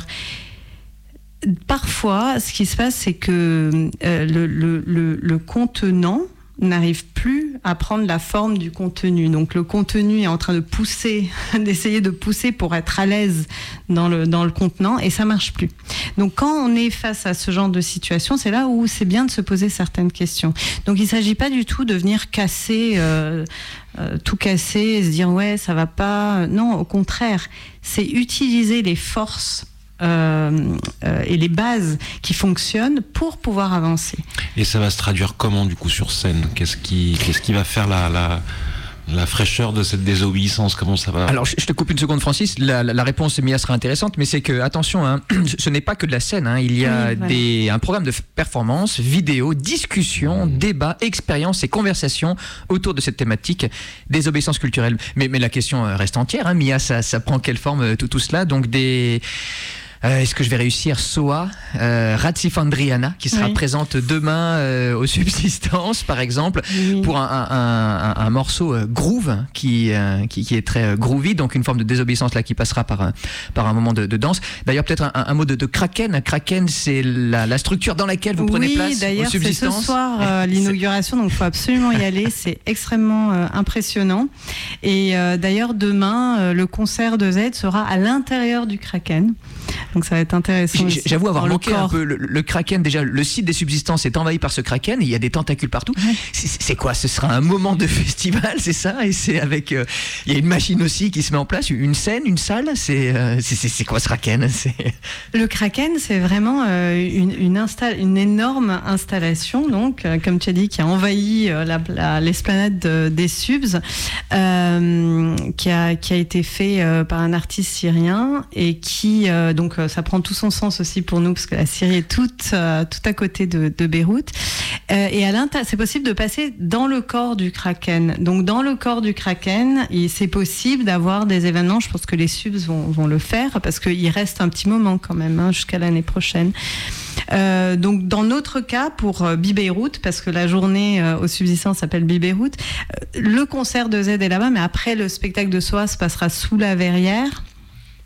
Parfois, ce qui se passe, c'est que euh, le, le, le, le contenant n'arrive plus à prendre la forme du contenu. Donc le contenu est en train de pousser, d'essayer de pousser pour être à l'aise dans le, dans le contenant, et ça marche plus. Donc quand on est face à ce genre de situation, c'est là où c'est bien de se poser certaines questions. Donc il ne s'agit pas du tout de venir casser, euh, euh, tout casser et se dire ouais, ça va pas. Non, au contraire, c'est utiliser les forces Euh, euh, et les bases qui fonctionnent pour pouvoir avancer. Et ça va se traduire comment du coup sur scène? Qu'est-ce qui, qu'est-ce qui va faire la, la, la fraîcheur de cette désobéissance? Comment ça va? Alors, je je te coupe une seconde, Francis. La, la, la réponse, Mia, sera intéressante, mais c'est que, attention, hein, ce n'est pas que de la scène. Hein. Il y a Oui, voilà. des, un programme de f- performance, vidéo, discussion, débat, expérience et conversation autour de cette thématique, désobéissance culturelle. Mais, mais la question euh, reste entière. Hein. Mia, ça, ça prend quelle forme euh, tout, tout cela? Donc, des. Euh, est-ce que je vais réussir? Soa, euh, Ratsifandriana, qui sera Oui. présente demain euh, aux Subsistances, par exemple, Oui. pour un, un, un, un morceau euh, groove qui, euh, qui, qui est très euh, groovy, donc une forme de désobéissance là qui passera par un, par un moment de, de danse. D'ailleurs, peut-être un, un mot de, de Kraken. Kraken, c'est la, la structure dans laquelle vous prenez oui, place aux d'ailleurs, c'est ce Subsistances. soir euh, l'inauguration, donc il faut absolument y aller. C'est extrêmement euh, impressionnant. Et euh, d'ailleurs, demain, euh, le concert de Z sera à l'intérieur du Kraken. Donc ça va être intéressant. J- aussi, J'avoue avoir dans le manqué un corps. peu le, le Kraken. Déjà, le site des Subsistances est envahi par ce Kraken. Il y a des tentacules partout. Ouais. C'est c'est quoi? Ce sera un moment de festival, c'est ça? Et c'est avec. euh, Il y a une machine aussi qui se met en place, une scène, une salle. C'est euh, c'est- c'est- c'est quoi ce Kraken? C'est. Le Kraken, c'est vraiment euh, une, une, insta- une énorme installation, donc, euh, comme tu as dit, qui a envahi euh, la- la- l'esplanade de- des Subs, euh, qui, a, qui a été fait euh, par un artiste syrien et qui, euh, donc, euh, ça prend tout son sens aussi pour nous, parce que la Syrie est toute, euh, tout à côté de, de Beyrouth. Euh, et à l'inter- c'est possible de passer dans le corps du Kraken. Donc, dans le corps du Kraken, il- c'est possible d'avoir des événements. Je pense que les Subs vont, vont le faire parce qu'il reste un petit moment quand même, hein, jusqu'à l'année prochaine. Euh, donc, dans notre cas, pour euh, Bibeyrout, parce que la journée euh, au Subsistance s'appelle Bibeyrout, euh, le concert de Z est là-bas, mais après, le spectacle de Soa se passera sous la verrière.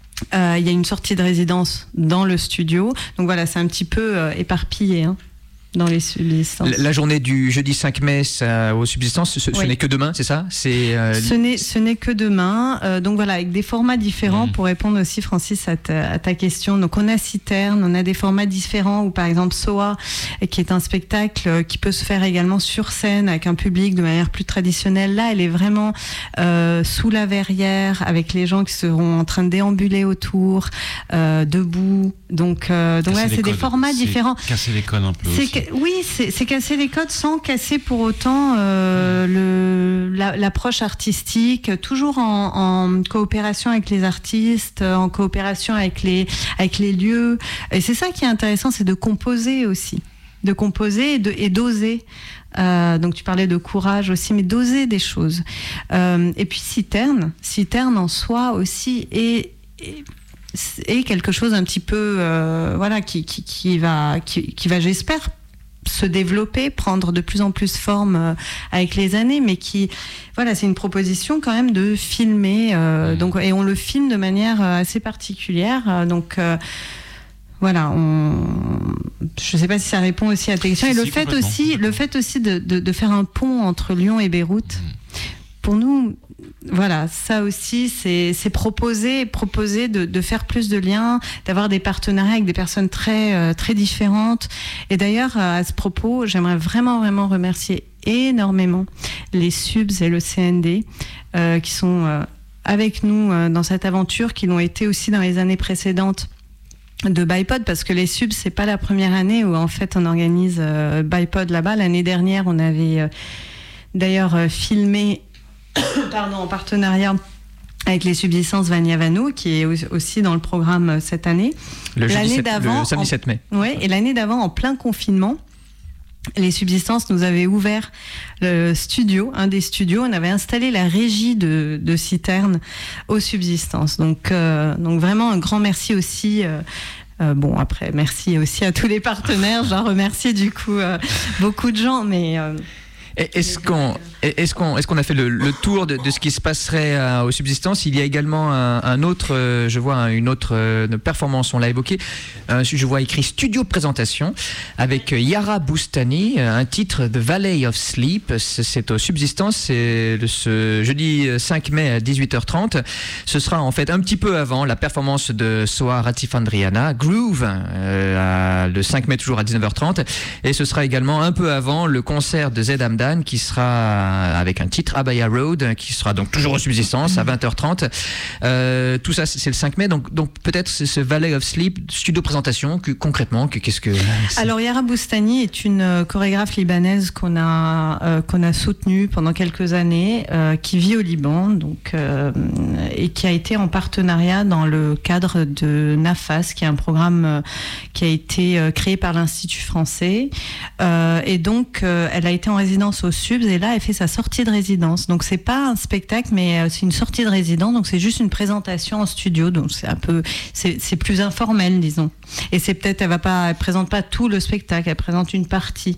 Euh, Il y a une sortie de résidence dans le studio. Donc voilà, c'est un petit peu euh, éparpillé, hein. dans les subsistances. La, la journée du jeudi cinq mai ça, aux subsistances, ce, ce Oui. n'est que demain, c'est ça? C'est, euh, Ce n'est, ce n'est que demain. Euh, donc voilà, avec des formats différents Mmh. pour répondre aussi, Francis, à ta, à ta question. Donc on a Citerne, on a des formats différents, ou par exemple Soa, qui est un spectacle qui peut se faire également sur scène avec un public de manière plus traditionnelle. Là, elle est vraiment euh, sous la verrière, avec les gens qui seront en train de déambuler autour, euh, debout. Donc, euh, donc Casser voilà, les c'est des codes. formats C'est différents. Casser les codes un peu C'est aussi. que- oui, c'est, c'est casser les codes sans casser pour autant euh, le, la, l'approche artistique, toujours en, en coopération avec les artistes, en coopération avec les, avec les lieux. Et c'est ça qui est intéressant, c'est de composer aussi, de composer et, de, et d'oser. Euh, donc tu parlais de courage aussi, mais d'oser des choses. Euh, et puis Citerne, Citerne en soi aussi est, est et quelque chose un petit peu euh, voilà qui, qui, qui va qui, qui va j'espère se développer, prendre de plus en plus forme euh, avec les années, mais qui voilà, c'est une proposition quand même de filmer euh, Mmh. donc, et on le filme de manière euh, assez particulière, euh, donc euh, voilà, on... je ne sais pas si ça répond aussi à ta question. Si, Et le si, fait complètement, aussi, complètement. le fait aussi de, de, de faire un pont entre Lyon et Beyrouth, pour nous, voilà, ça aussi, c'est, c'est proposer, proposer de, de faire plus de liens, d'avoir des partenariats avec des personnes très, euh, très différentes. Et d'ailleurs, euh, à ce propos, j'aimerais vraiment, vraiment remercier énormément les Subs et le C N D euh, qui sont euh, avec nous euh, dans cette aventure, qui l'ont été aussi dans les années précédentes de Bipod, parce que les Subs, c'est pas la première année où en fait on organise euh, Bipod là-bas. L'année dernière, on avait euh, d'ailleurs euh, filmé pardon, en partenariat avec les subsistances Vania Vanou, qui est aussi dans le programme euh, cette année. le, jeudi l'année sept- d'avant, le samedi en- sept mai. Ouais, et l'année d'avant, en plein confinement, les subsistances nous avaient ouvert le studio, un des studios. On avait installé la régie de, de Citerne aux subsistances. Donc, euh, donc vraiment un grand merci aussi. Euh, euh, bon, après, merci aussi à tous les partenaires. J'en remercie du coup euh, beaucoup de gens, mais. Euh, Et Est-ce qu'on, est-ce qu'on, est-ce qu'on a fait le, le tour de, de ce qui se passerait euh, aux subsistances? Il y a également un, un autre, euh, je vois une autre euh, performance, on l'a évoqué. Euh, je vois écrit studio présentation avec euh, Yara Boustani, euh, un titre The Valley of Sleep. C'est, c'est aux subsistances, c'est le, ce jeudi cinq mai à dix-huit heures trente. Ce sera en fait un petit peu avant la performance de Soa Ratifandriana, Groove, euh, à- le cinq mai toujours à dix-neuf heures trente. Et ce sera également un peu avant le concert de Z Hamdan, qui sera avec un titre Abaya Road, qui sera donc toujours aux subsistances à vingt heures trente. Euh, tout ça, c'est le cinq mai. Donc, donc peut-être c'est ce Valley of Sleep, studio présentation, que, concrètement, que, qu'est-ce que... c'est- Alors Yara Boustani est une euh, chorégraphe libanaise qu'on a euh, qu'on a soutenue pendant quelques années, euh, qui vit au Liban, donc euh, et qui a été en partenariat dans le cadre de NAFAS, qui est un programme euh, qui a été euh, créé par l'Institut français. Euh, et donc euh, elle a été en résidence aux Subs, et là elle fait sa sortie de résidence. Donc c'est pas un spectacle, mais euh, c'est une sortie de résidence. Donc c'est juste une présentation en studio. Donc c'est un peu, c'est, c'est plus informel, disons. Et c'est peut-être, elle va pas, elle présente pas tout le spectacle, elle présente une partie.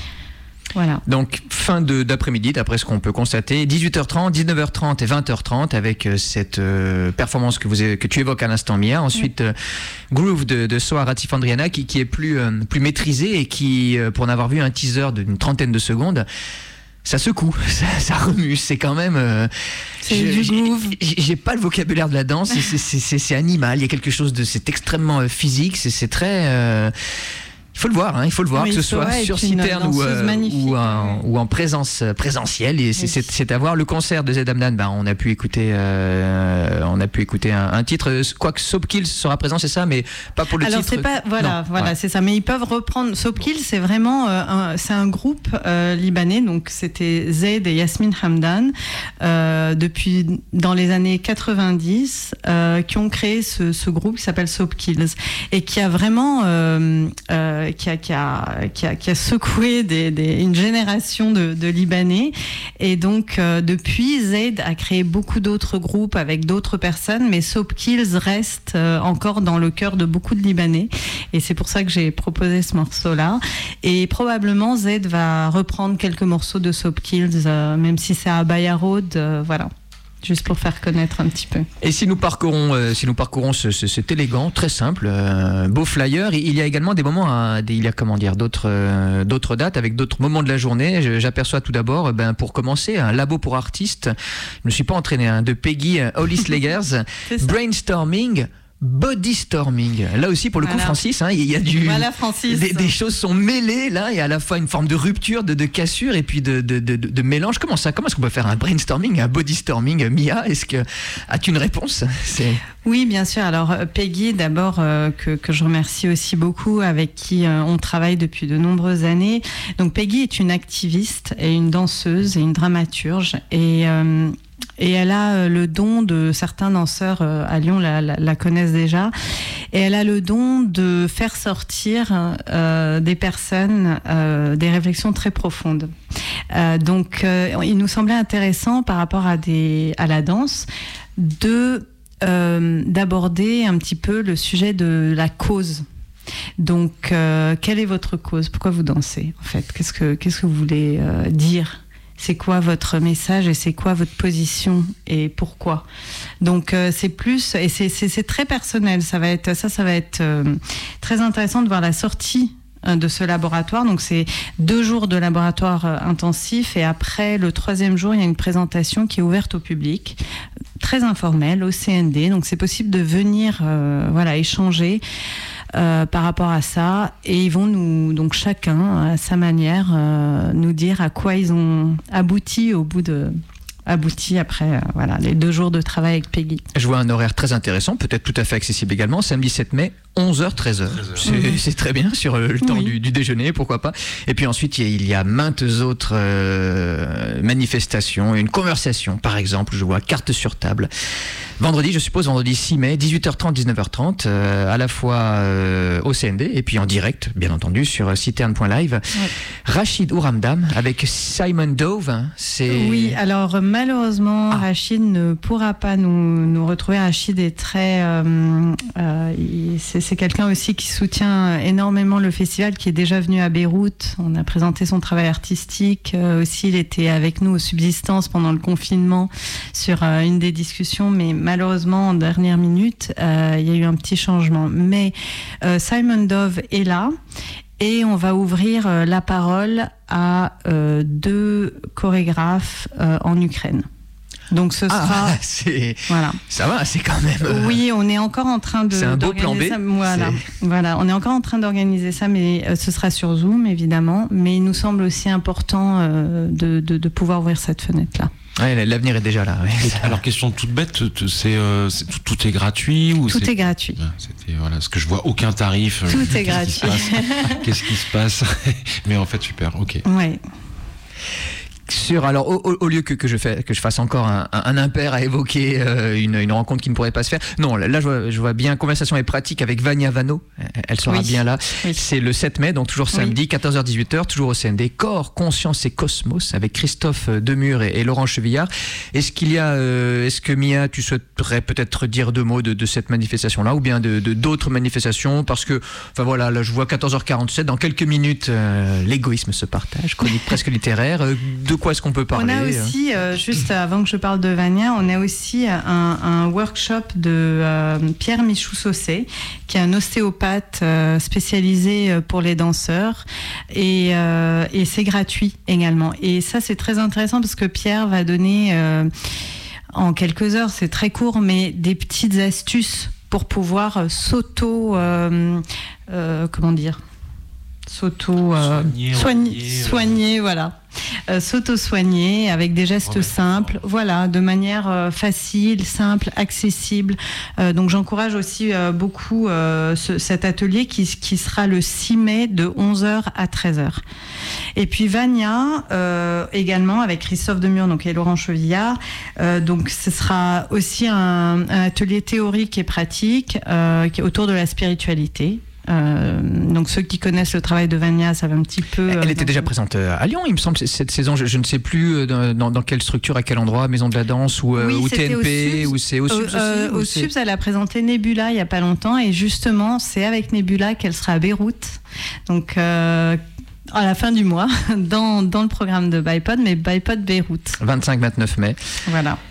Voilà. Donc fin de, d'après-midi, d'après ce qu'on peut constater, dix-huit heures trente, dix-neuf heures trente et vingt heures trente, avec euh, cette euh, performance que, vous, que tu évoques à l'instant, Mia. Ensuite, euh, Groove de, de Soa Ratifandriana, qui, qui est plus, euh, plus maîtrisé, et qui, euh, pour en avoir vu un teaser d'une trentaine de secondes, ça secoue, ça, ça remue, c'est quand même... euh, C'est je- du j'ai- groove. J'ai, j'ai pas le vocabulaire de la danse, c'est, c'est, c'est, c'est animal, il y a quelque chose de... C'est extrêmement euh, physique, c'est, c'est très... euh, il faut le voir, hein, il faut le voir, Oui, que ce Soa soit est sur une Citerne ou, danseuse euh, magnifique, ou, en, ouais. ou en présence euh, présentielle. Et c'est, Oui. c'est, c'est à voir. Le concert de Z Hamdan, ben, on a pu écouter, euh, on a pu écouter un, un titre. Quoique Soapkills sera présent, c'est ça, mais pas pour le Alors titre. c'est pas, voilà, Non, voilà, ouais. c'est ça. Mais ils peuvent reprendre. Soapkill, c'est vraiment, euh, un, c'est un groupe euh, libanais. Donc c'était Zaid et Yasmine Hamdan euh, depuis dans les années quatre-vingt-dix, euh, qui ont créé ce, ce groupe qui s'appelle Soapkills, et qui a vraiment, euh, euh, qui a, qui a, qui a, qui a secoué des, des, une génération de, de Libanais. Et donc euh, depuis, Zaid a créé beaucoup d'autres groupes avec d'autres personnes, mais Soapkills reste euh, encore dans le cœur de beaucoup de Libanais. Et c'est pour ça que j'ai proposé ce morceau-là. Et probablement, Zaid va reprendre quelques morceaux de Soapkills, euh, même si c'est à Abaya Road, euh, voilà. juste pour faire connaître un petit peu. Et si nous parcourons, euh, si nous parcourons ce, ce, cet élégant, très simple, euh, beau flyer, il y a également des moments, à, des, il y a comment dire, d'autres, euh, d'autres dates avec d'autres moments de la journée. Je, j'aperçois tout d'abord, euh, ben, pour commencer, un labo pour artistes. Je ne me suis pas entraîné, hein, de Peggy euh, Holly Slegers, brainstorming. Body storming. Là aussi, pour le voilà. coup, Francis, hein, il y a du. Voilà, Francis. Des, des choses sont mêlées là, il y a à la fois une forme de rupture, de, de cassure et puis de, de, de, de mélange. Comment ça Comment est-ce qu'on peut faire un brainstorming, un body storming, Mia? Est-ce que as-tu une réponse? C'est... Oui, bien sûr. Alors Peggy, d'abord euh, que, que je remercie aussi beaucoup, avec qui euh, on travaille depuis de nombreuses années. Donc Peggy est une activiste et une danseuse et une dramaturge et euh, Et elle a le don de, certains danseurs à Lyon la, la, la connaissent déjà, et elle a le don de faire sortir euh, des personnes euh, des réflexions très profondes. Euh, donc euh, il nous semblait intéressant par rapport à, des, à la danse de, euh, d'aborder un petit peu le sujet de la cause. Donc euh, quelle est votre cause? Pourquoi vous dansez en fait? Qu'est-ce que, qu'est-ce que vous voulez euh, dire? C'est quoi votre message et c'est quoi votre position et pourquoi? Donc euh, c'est plus et c'est, c'est, c'est très personnel. Ça va être ça, ça va être euh, très intéressant de voir la sortie euh, de ce laboratoire. Donc c'est deux jours de laboratoire euh, intensif et après le troisième jour il y a une présentation qui est ouverte au public, très informelle, au C N D. Donc c'est possible de venir euh, voilà échanger. Euh, par rapport à ça, et ils vont nous, donc chacun à sa manière, euh, nous dire à quoi ils ont abouti au bout de, abouti après euh, voilà les deux jours de travail avec Peggy. Je vois un horaire très intéressant, peut-être tout à fait accessible également, samedi sept mai, onze heures treize heures. C'est, mmh. c'est très bien sur le temps oui. du, du déjeuner, pourquoi pas. Et puis ensuite, il y a, il y a maintes autres euh, manifestations, une conversation, par exemple, je vois carte sur table. Vendredi, je suppose, vendredi six mai, dix-huit heures trente, dix-neuf heures trente, euh, à la fois euh, au C N D et puis en direct, bien entendu, sur citerne point live. Ouais. Rachid Ouramdam avec Simon Dove. Hein, c'est... Oui, alors malheureusement, ah. Rachid ne pourra pas nous, nous retrouver. Rachid est très... Euh, euh, il, c'est, c'est quelqu'un aussi qui soutient énormément le festival, qui est déjà venu à Beyrouth. On a présenté son travail artistique. Euh, aussi, il était avec nous aux Subsistances pendant le confinement sur euh, une des discussions, mais malheureusement, en dernière minute, euh, il y a eu un petit changement. Mais euh, Simon Dove est là et on va ouvrir euh, la parole à euh, deux chorégraphes euh, en Ukraine. Donc ce sera... Ah, c'est... Voilà. Ça va, c'est quand même... Euh... Oui, on est encore en train de... C'est un beau plan B. Ça. Voilà. voilà, on est encore en train d'organiser ça, mais euh, ce sera sur Zoom, évidemment. Mais il nous semble aussi important euh, de, de, de pouvoir ouvrir cette fenêtre-là. Ouais, l'avenir est déjà là. Ouais. Alors, question toute bête, c'est, euh, c'est, tout, tout est gratuit ou Tout c'est... est gratuit. C'était, voilà, parce que je vois aucun tarif. Tout euh, est gratuit. Qu'est-ce qui se passe? Mais en fait, super, ok. Ouais. Sur, alors, au, au, au lieu que, que, je fais, que je fasse encore un, un, un impair à évoquer euh, une, une rencontre qui ne pourrait pas se faire, non, là, je vois, je vois bien conversation et pratique avec Vania Vano, elle sera oui. bien là. Oui. C'est le sept mai, donc toujours samedi, oui. quatorze heures dix-huit heures, toujours au C N D, Corps, Conscience et Cosmos, avec Christophe Demure et, et Laurent Chevillard. Est-ce qu'il y a, euh, est-ce que Mia, tu souhaiterais peut-être dire deux mots de, de cette manifestation-là, ou bien de, de, d'autres manifestations, parce que, enfin voilà, là, je vois quatorze heures quarante-sept, dans quelques minutes, euh, l'égoïsme se partage, chronique presque littéraire. Euh, de quoi est-ce qu'on peut parler? On a aussi, euh, juste avant que je parle de Vania, on a aussi un, un workshop de euh, Pierre Michou-Saucé, qui est un ostéopathe euh, spécialisé pour les danseurs, et, euh, et c'est gratuit également. Et ça, c'est très intéressant parce que Pierre va donner, euh, en quelques heures, c'est très court, mais des petites astuces pour pouvoir s'auto... Euh, euh, comment dire s'auto euh, soigner, soigner, soigner euh... voilà euh, s'auto-soigner avec des gestes ouais, simples, ouais. voilà, de manière euh, facile, simple, accessible. Euh, donc j'encourage aussi euh, beaucoup euh, ce, cet atelier qui, qui sera le six mai de onze heures à treize heures. Et puis Vania euh, également avec Christophe Demure donc, et Laurent Chevillard. Euh, donc ce sera aussi un, un atelier théorique et pratique euh, qui est autour de la spiritualité. Euh, donc ceux qui connaissent le travail de Vania savent un petit peu. Elle euh, était déjà présente à Lyon, il me semble, cette saison. Je, je ne sais plus dans, dans quelle structure, à quel endroit, Maison de la Danse ou, oui, ou T N P, ou c'est au Subs aussi. Euh, au Subs, elle a présenté Nebula il y a pas longtemps, et justement, c'est avec Nebula qu'elle sera à Beyrouth. Donc. Euh, à la fin du mois, dans, dans le programme de Bipod, mais Bipod Beyrouth. vingt-cinq vingt-neuf mai. Voilà.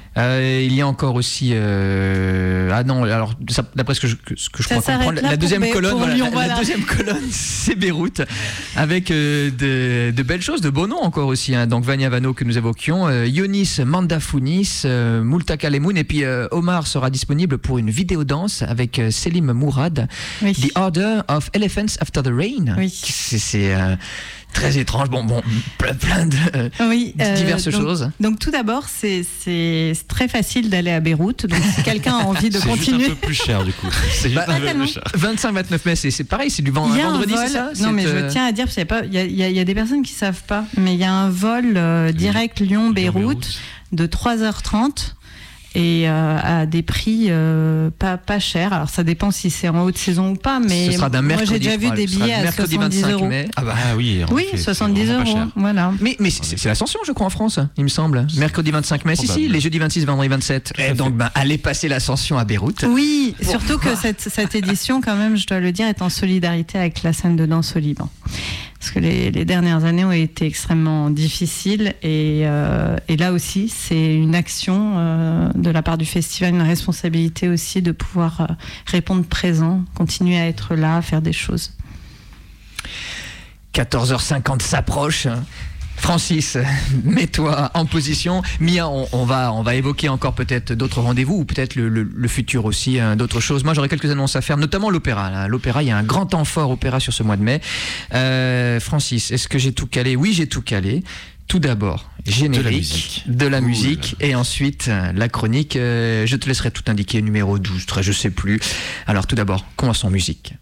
Euh, il y a encore aussi euh, ah non alors ça, d'après ce que je, ce que je Ça crois comprendre, s'arrête la, là la deuxième pour Bé- colonne pour voilà, Lyon, la, la voilà. deuxième colonne c'est Beyrouth avec euh, de, de belles choses, de beaux noms encore aussi hein. Donc Vania Vano que nous évoquions, euh, Yonis Mandafounis, euh, Multaka Lemoun et puis euh, Omar sera disponible pour une vidéo danse avec euh, Selim Mourad, Oui. The Order of Elephants After the Rain. Oui. C'est, c'est euh, très étrange, bon bon plein, plein de euh, Oui, euh, diverses donc, choses. Donc tout d'abord, c'est, c'est très facile d'aller à Beyrouth. Donc si quelqu'un a envie de C'est continuer, juste un peu plus cher du coup. C'est juste Bah, un pas peu tellement. plus cher. vingt-cinq vingt-neuf mai, c'est, c'est pareil, c'est du vent, il y un a un vendredi, vol. c'est ça Non, C'est, mais euh, je tiens à dire, parce qu'il y a pas, il y a, il y a- il y a des personnes qui savent pas, mais il y a un vol euh, direct Lyon-Beyrouth de trois heures trente. Et euh, à des prix euh, pas, pas chers. Alors ça dépend si c'est en haute saison ou pas, mais ce sera d'un moi mercredi, j'ai déjà je vu crois. des Ce sera billets à mercredi soixante-dix vingt-cinq euros. mai. Ah bah, Ah oui, en Oui, effet, c'est soixante-dix vraiment pas euros. cher. Voilà. Mais, mais c'est, c'est l'ascension, je crois, en France, il me semble. Mercredi vingt-cinq mai, si, si, Probable. les jeudis vingt-six, vendredi vingt-sept. à Et fait. donc, ben, allez passer l'ascension à Beyrouth. Oui, surtout que cette, cette édition, quand même, je dois le dire, est en solidarité avec la scène de danse au Liban. Parce que les, les dernières années ont été extrêmement difficiles et, euh, et là aussi, c'est une action euh, de la part du festival, une responsabilité aussi de pouvoir euh, répondre présent, continuer à être là, faire des choses. quatorze heures cinquante s'approche. Francis, mets-toi en position. Mia, on, on, va, on va évoquer encore peut-être d'autres rendez-vous ou peut-être le, le, le futur aussi, hein, d'autres choses. Moi, j'aurais quelques annonces à faire, notamment l'opéra. Là. L'opéra, il y a un grand temps fort opéra sur ce mois de mai. Euh, Francis, est-ce que j'ai tout calé ? Oui, j'ai tout calé. Tout d'abord, générique, De la musique. de la Cool. musique et ensuite euh, la chronique. Euh, je te laisserai tout indiquer, numéro douze, treize, je sais plus. Alors tout d'abord, commençons en musique.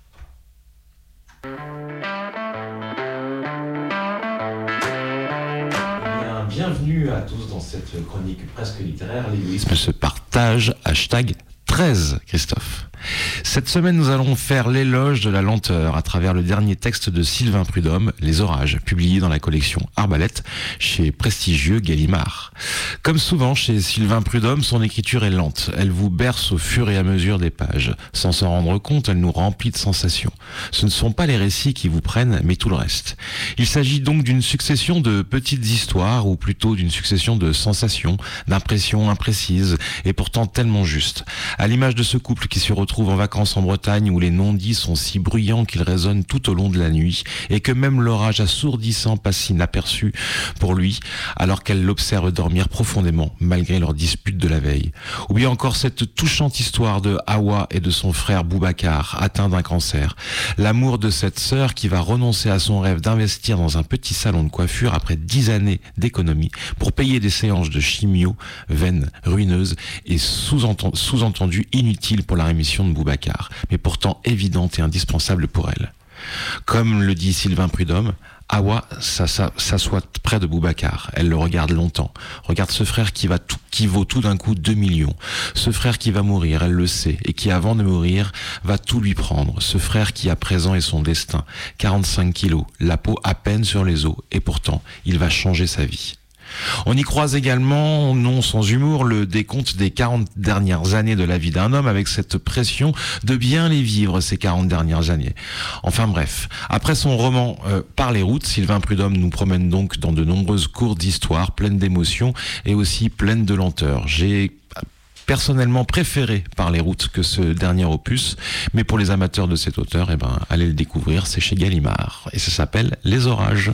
Bienvenue à tous dans cette chronique presque littéraire. L'égoïsme se partage. Hashtag treize, Christophe. Cette semaine, nous allons faire l'éloge de la lenteur à travers le dernier texte de Sylvain Prudhomme, Les Orages, publié dans la collection Arbalète chez prestigieux Gallimard. Comme souvent chez Sylvain Prudhomme, son écriture est lente. Elle vous berce au fur et à mesure des pages. Sans s'en rendre compte, elle nous remplit de sensations. Ce ne sont pas les récits qui vous prennent, mais tout le reste. Il s'agit donc d'une succession de petites histoires, ou plutôt d'une succession de sensations, d'impressions imprécises, et pourtant tellement justes. À l'image de ce couple qui se retrouve en vacances en Bretagne où les non-dits sont si bruyants qu'ils résonnent tout au long de la nuit et que même l'orage assourdissant passe inaperçu pour lui alors qu'elle l'observe dormir profondément malgré leur dispute de la veille. Ou bien encore cette touchante histoire de Hawa et de son frère Boubacar atteint d'un cancer. L'amour de cette sœur qui va renoncer à son rêve d'investir dans un petit salon de coiffure après dix années d'économie pour payer des séances de chimio vaines, ruineuses et sous-entendu, sous-entendu inutiles pour la rémission de Boubacar, mais pourtant évidente et indispensable pour elle. Comme le dit Sylvain Prudhomme, Hawa s'assoit près de Boubacar. Elle le regarde longtemps. Regarde ce frère qui, va tout, qui vaut tout d'un coup deux millions. Ce frère qui va mourir, elle le sait, et qui avant de mourir va tout lui prendre. Ce frère qui à présent est son destin. quarante-cinq kilos, la peau à peine sur les os, et pourtant il va changer sa vie. On y croise également, non sans humour, le décompte des quarante dernières années de la vie d'un homme avec cette pression de bien les vivre ces quarante dernières années. Enfin bref, après son roman euh, Par les routes, Sylvain Prudhomme nous promène donc dans de nombreuses courtes histoires pleines d'émotions et aussi pleines de lenteur. J'ai personnellement préféré Par les routes que ce dernier opus, mais pour les amateurs de cet auteur, eh ben, allez le découvrir, c'est chez Gallimard et ça s'appelle Les Orages.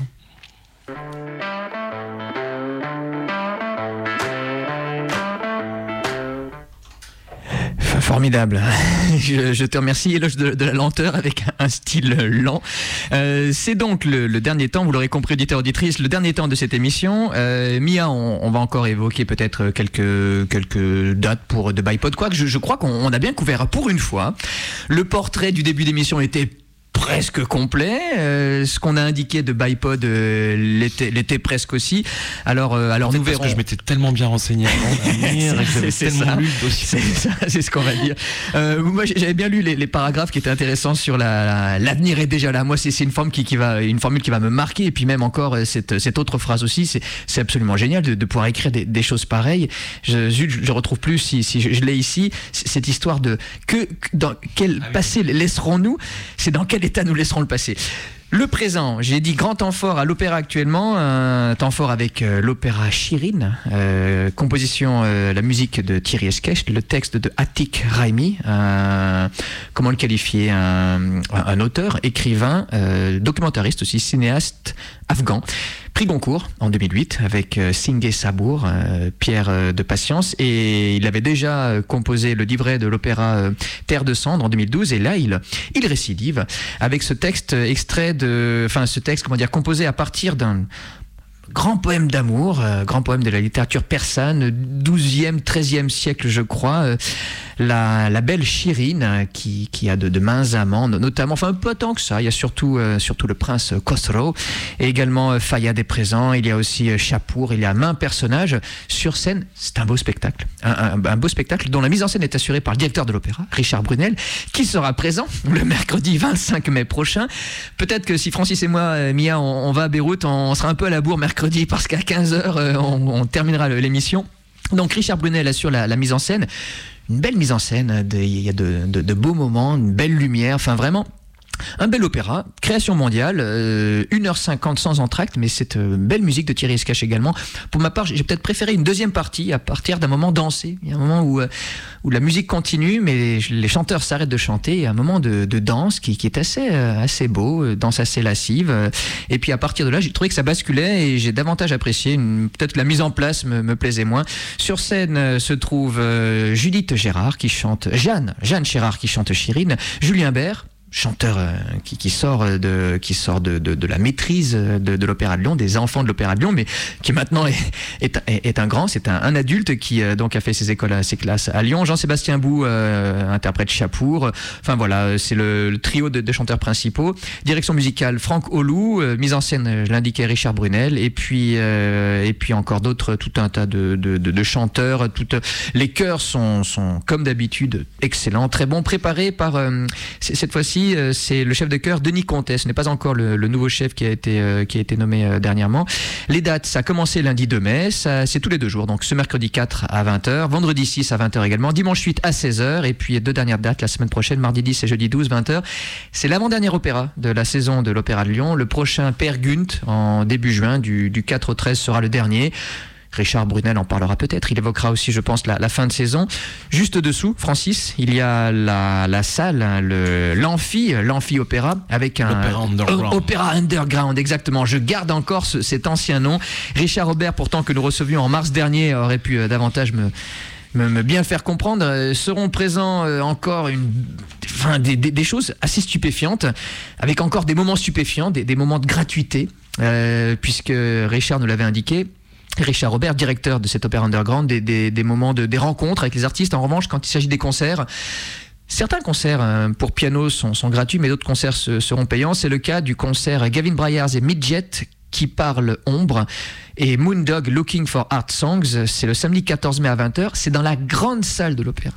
Formidable. Je, je te remercie. Éloge de, de la lenteur avec un style lent. Euh, c'est donc le, le dernier temps, vous l'aurez compris, auditeur, auditrice, le dernier temps de cette émission. Euh, Mia, on, on va encore évoquer peut-être quelques, quelques dates pour de Bipod. Quoique, je, je crois qu'on on a bien couvert pour une fois. Le portrait du début d'émission était presque complet. Euh, ce qu'on a indiqué de Bipod euh, l'était, l'était presque aussi. Alors, euh, alors nous parce verrons. que je m'étais tellement bien renseigné avant de venir et que j'avais C'est tellement ça. lu le dossier. C'est ça, c'est ce qu'on va dire. Euh, moi, j'avais bien lu les, les paragraphes qui étaient intéressants sur la, la- l'avenir est déjà là. Moi, c'est, c'est une forme qui, qui va, une formule qui va me marquer. Et puis même encore euh, cette, cette autre phrase aussi, c'est, c'est absolument génial de, de pouvoir écrire des, des choses pareilles. Je, je, je retrouve plus si, si je, je l'ai ici c- cette histoire de que que- dans quel Ah oui. passé laisserons-nous. C'est dans quel état nous laisserons le passé. Le présent, j'ai dit grand temps fort à l'opéra actuellement, un temps fort avec euh, l'opéra Chirine, euh, composition, euh, la musique de Thierry Esquecht, le texte de Atik Raimi, un, comment le qualifier, un, un auteur, écrivain, euh, documentariste aussi, cinéaste afghan. Prix Goncourt en deux mille huit avec euh, Singh Sabour, euh, Pierre euh, de Patience, et il avait déjà euh, composé le livret de l'opéra euh, Terre de Cendre en deux mille douze, et là il, il récidive avec ce texte extrait de, enfin ce texte comment dire composé à partir d'un grand poème d'amour, euh, grand poème de la littérature persane, douzième, treizième siècle je crois, euh, la, la belle Chirine euh, qui, qui a de, de mains amants, notamment, enfin pas tant que ça, il y a surtout, euh, surtout le prince Khosrow, et également euh, Fayad est présent, il y a aussi euh, Chapour, il y a maints personnages sur scène, c'est un beau spectacle, un, un, un beau spectacle dont la mise en scène est assurée par le directeur de l'opéra, Richard Brunel, qui sera présent le mercredi vingt-cinq mai prochain. Peut-être que si Francis et moi, euh, Mia, on, on va à Beyrouth, on sera un peu à la bourre mercredi, parce qu'à quinze heures, euh, on, on terminera l'émission. Donc Richard Brunel assure la, la mise en scène. Une belle mise en scène, il y a de, de, de beaux moments, une belle lumière, enfin vraiment un bel opéra, création mondiale, euh, une heure cinquante sans entracte, mais cette euh, belle musique de Thierry Esquecht également. Pour ma part, j'ai peut-être préféré une deuxième partie à partir d'un moment dansé. Il y a un moment où, euh, où la musique continue, mais les, les chanteurs s'arrêtent de chanter. Il y a un moment de, de danse qui, qui est assez, euh, assez beau, euh, danse assez lascive. Euh, et puis à partir de là, j'ai trouvé que ça basculait et j'ai davantage apprécié. Une, peut-être que la mise en place me, me plaisait moins. Sur scène euh, se trouve euh, Judith Gérard qui chante, Jeanne, Jeanne Gérard qui chante Chirine, Julien Bert, chanteur euh, qui, qui sort de qui sort de, de, de la maîtrise de, de l'Opéra de Lyon, des enfants de l'Opéra de Lyon, mais qui maintenant est, est, est un grand, c'est un, un adulte qui euh, donc a fait ses écoles, ses classes à Lyon. Jean-Sébastien Bou euh, interprète Chapour. Enfin voilà, c'est le, le trio de, de chanteurs principaux. Direction musicale Franck Olou, euh, mise en scène, je l'indiquais, Richard Brunel, et puis euh, et puis encore d'autres, tout un tas de, de, de, de chanteurs. Toutes les chœurs sont sont comme d'habitude excellents, très bons, préparés par euh, cette fois-ci. C'est le chef de chœur Denis Comtet, ce n'est pas encore le, le nouveau chef qui a été, euh, qui a été nommé euh, dernièrement. Les dates, ça a commencé lundi deux mai, ça, c'est tous les deux jours, donc ce mercredi quatre à vingt heures, vendredi six à vingt heures également, dimanche huit à seize heures, et puis deux dernières dates la semaine prochaine, mardi dix et jeudi douze, vingt heures. C'est l'avant-dernier opéra de la saison de l'Opéra de Lyon. Le prochain Peer Gynt en début juin, du, du quatre au treize sera le dernier. Richard Brunel en parlera peut-être, il évoquera aussi, je pense, la, la fin de saison. Juste dessous, Francis, il y a la, la salle, hein, le, l'amphi, l'amphi-opéra, avec un Opéra Underground. Opéra Underground, exactement. Je garde encore ce, cet ancien nom. Richard Aubert, pourtant, que nous recevions en mars dernier, aurait pu euh, davantage me... Me, me bien faire comprendre, euh, seront présents euh, encore une, enfin, des, des, des choses assez stupéfiantes, avec encore des moments stupéfiants, des, des moments de gratuité, euh, puisque Richard nous l'avait indiqué. Richard Robert, directeur de cet Opéra Underground, des, des, des moments de des rencontres avec les artistes. En revanche, quand il s'agit des concerts, certains concerts euh, pour piano sont, sont gratuits, mais d'autres concerts se, seront payants. C'est le cas du concert Gavin Bryars et Midget qui parle ombre, et Moondog Looking for Art Songs. C'est le samedi quatorze mai à vingt heures. C'est dans la grande salle de l'opéra.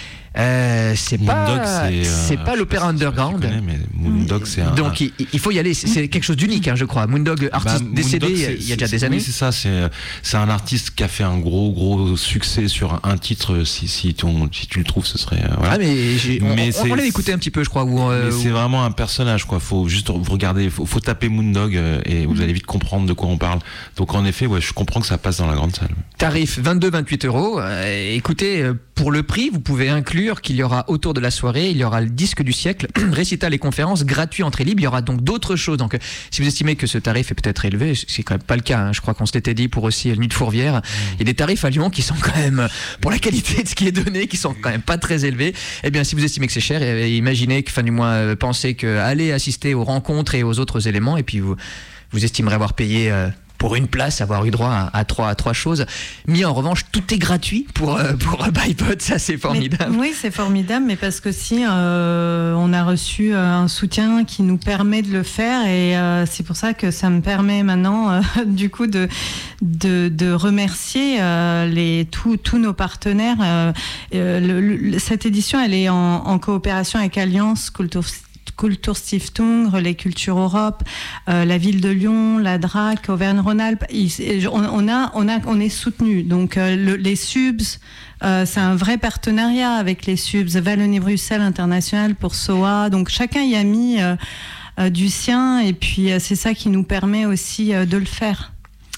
Euh, c'est Moondog, pas, c'est, c'est euh, pas l'Opéra pas, Underground. Connais, mais Moondog, c'est un, donc il, il faut y aller. C'est, c'est quelque chose d'unique, hein, je crois. Moondog, artiste bah, décédé Moondog, il y a déjà des années. Oui, c'est ça. C'est, c'est un artiste qui a fait un gros, gros succès sur un titre. Si, si, ton, si tu le trouves, ce serait. Euh, voilà. Ah mais, j'ai, on, mais on, on l'a écouté un petit peu, je crois. Où, euh, mais où... c'est vraiment un personnage, quoi. Faut juste regarder. Faut, faut taper Moondog euh, et vous allez vite comprendre de quoi on parle. Donc en effet, ouais, je comprends que ça passe dans la grande salle. Tarif vingt-deux à vingt-huit euros. Euh, écoutez, euh, pour le prix, vous pouvez inclure qu'il y aura autour de la soirée, il y aura le disque du siècle, récital et conférences gratuits, entrée libre. Il y aura donc d'autres choses. Donc, euh, si vous estimez que ce tarif est peut-être élevé, c'est quand même pas le cas. Hein. Je crois qu'on s'était dit pour aussi Nuit de Fourvière. Mmh. Il y a des tarifs à Lyon qui sont quand même, pour la qualité de ce qui est donné, qui sont quand même pas très élevés. Eh bien, si vous estimez que c'est cher, eh, imaginez que, enfin du moins, euh, pensez que aller assister aux rencontres et aux autres éléments, et puis vous, vous estimerez avoir payé. Euh, pour une place, avoir eu droit à, à, trois, à trois choses. Mais en revanche, tout est gratuit pour, euh, pour Bipod, ça c'est formidable. Mais, oui, c'est formidable, mais parce que si euh, on a reçu un soutien qui nous permet de le faire, et euh, c'est pour ça que ça me permet maintenant, euh, du coup, de, de, de remercier euh, les, tous, tous nos partenaires. Euh, le, le, cette édition, elle est en, en coopération avec Alliance Culture Kulturstiftung, Relais Culture Europe, euh, la ville de Lyon, la D R A C, Auvergne-Rhône-Alpes. On, on, a, on, a, on est soutenu. Donc euh, le, les subs, euh, c'est un vrai partenariat avec les subs. Wallonie-Bruxelles International pour S O A. Donc chacun y a mis... Euh, euh, du sien, et puis euh, c'est ça qui nous permet aussi euh, de le faire.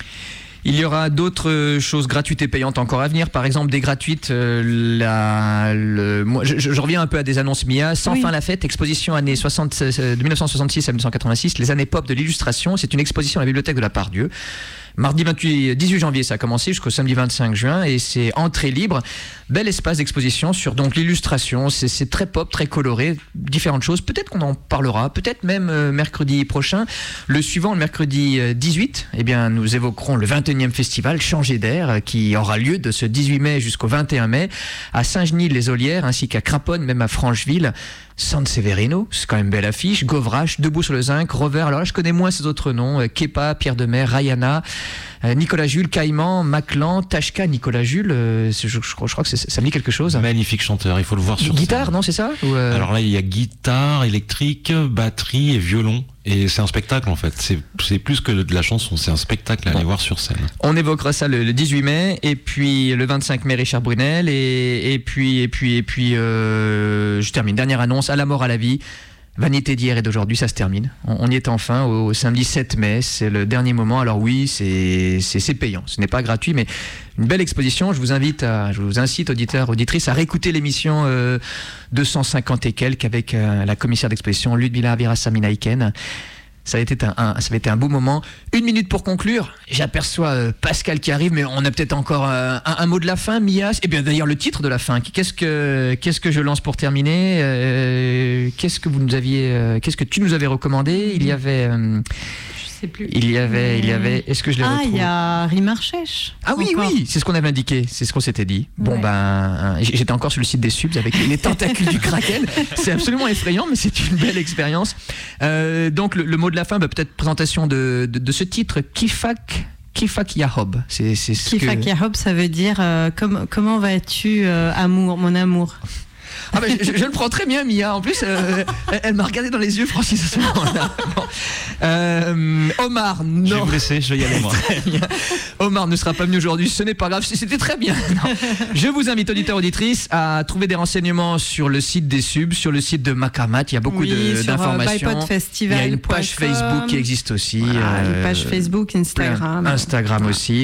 Il y aura d'autres choses gratuites et payantes encore à venir. Par exemple, des gratuites. Euh, la, le, moi, je, je reviens un peu à des annonces M I A. Sans Oui. fin la fête, exposition années soixante, de mille neuf cent soixante-six à mille neuf cent quatre-vingt-six, les années pop de l'illustration. C'est une exposition à la bibliothèque de la Part-Dieu. Mardi vingt-huit, dix-huit janvier, ça a commencé jusqu'au samedi vingt-cinq juin, et c'est entrée libre. Bel espace d'exposition sur donc l'illustration. C'est, c'est très pop, très coloré, différentes choses. Peut-être qu'on en parlera, peut-être même euh, mercredi prochain. Le suivant, le mercredi euh, dix-huit, eh bien, nous évoquerons le vingt et unième festival Changer d'air, euh, qui aura lieu de ce dix-huit mai jusqu'au vingt et un mai à Saint-Genis-les-Olières, ainsi qu'à Craponne, même à Francheville. San Severino, c'est quand même belle affiche. Govrache, Debout sur le Zinc, Rover. Alors là, je connais moins ces autres noms. Euh, Kepa, Pierre Demer, Rayana, euh, Nicolas Jules, Caïman, Maclan, Tashka, Nicolas Jules. Euh, je, je, je crois que c'est, ça me dit quelque chose. Magnifique chanteur, il faut le voir sur Guitare, scène. non, c'est ça Ou euh... Alors là, il y a guitare électrique, batterie et violon. Et c'est un spectacle en fait. C'est, c'est plus que de la chanson, c'est un spectacle à aller Bon. voir sur scène. On évoquera ça le, le dix-huit mai, et puis le vingt-cinq mai, Richard Brunel, et, et puis, et puis, et puis euh, je termine. Dernière annonce, À la mort, à la vie. Vanité d'hier et d'aujourd'hui, ça se termine. On, on y est enfin au, au samedi sept mai, c'est le dernier moment. Alors oui, c'est, c'est, c'est payant, ce n'est pas gratuit, mais une belle exposition. Je vous invite, à, je vous incite, auditeurs, auditrices, à réécouter l'émission euh, deux cent cinquante et quelques avec euh, la commissaire d'exposition Ludmila Virasamina-Iken. Ça a, été un, un, ça avait été un beau moment. Une minute pour conclure. J'aperçois euh, Pascal qui arrive, mais on a peut-être encore euh, un, un mot de la fin, Mia. Et bien d'ailleurs le titre de la fin. Qu'est-ce que qu'est-ce que je lance pour terminer euh, Qu'est-ce que vous nous aviez euh, Qu'est-ce que tu nous avais recommandé Il y avait. Euh, Je sais plus. il y avait. Il y avait. Est-ce que je l'ai Ah, retrouvé il y a Rimarchèche. Ah oui, encore. oui, c'est ce qu'on avait indiqué, c'est ce qu'on s'était dit. Bon, Ouais. ben, j'étais encore sur le site des subs avec les tentacules du Kraken. C'est absolument effrayant, mais c'est une belle expérience. Euh, donc, le, le mot de la fin, bah, peut-être présentation de, de, de ce titre, Kifak. Kifak Yahob. C'est, c'est ce Kifak que... Yahob, ça veut dire euh, com- comment vas-tu, euh, amour, mon amour. Ah ben, je, je le prends très bien, Mia. En plus, euh, elle, elle m'a regardé dans les yeux, Francis, à ce moment-là. Bon. Euh, Omar, Je vais non. vous laisser, je vais y aller moi. Très bien. Omar ne sera pas venu aujourd'hui, ce n'est pas grave, c'était très bien. Non. Je vous invite, auditeurs, auditrices, à trouver des renseignements sur le site des subs, sur le site de Makamat. Il y a beaucoup Oui, de, sur, d'informations. euh, bypodfestival Il y a une page point com. Facebook qui existe aussi. Voilà, euh, une page Facebook, Instagram. plein- Instagram Voilà. aussi.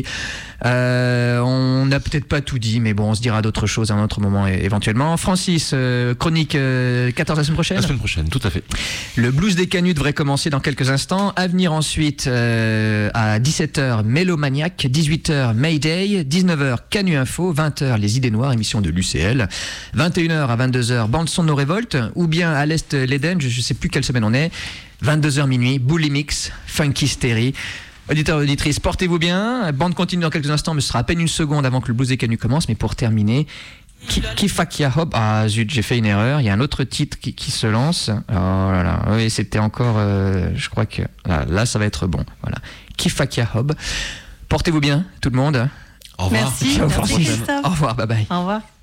Euh, on n'a peut-être pas tout dit, mais bon, on se dira d'autres choses à un autre moment é- éventuellement. Francis, euh, chronique euh, quatorze la semaine prochaine. La semaine prochaine, tout à fait. Le blues des canuts devrait commencer dans quelques instants. À venir ensuite euh, à dix-sept heures, Mélomaniac, dix-huit heures, Mayday, dix-neuf heures, Canut Info, vingt heures, Les Idées Noires, émission de l'U C L, vingt et une heures à vingt-deux heures, Bande son de nos révoltes, ou bien à l'Est l'Éden, je ne sais plus quelle semaine on est, vingt-deux heures minuit, Bully Mix, Funky Stéry. Auditeurs et auditrices, portez-vous bien. Bande continue dans quelques instants, mais ce sera à peine une seconde avant que le blues des canuts commence. Mais pour terminer, Ki- Kifak Yahob. Ah zut, j'ai fait une erreur. Il y a un autre titre qui, qui se lance. Oh là là, oui, c'était encore. Euh, je crois que là, là, ça va être bon. Voilà, Kifak Yahob. Portez-vous bien, tout le monde. Au revoir. Merci, Ciao, merci Francis. Christophe. Au revoir, bye bye. Au revoir.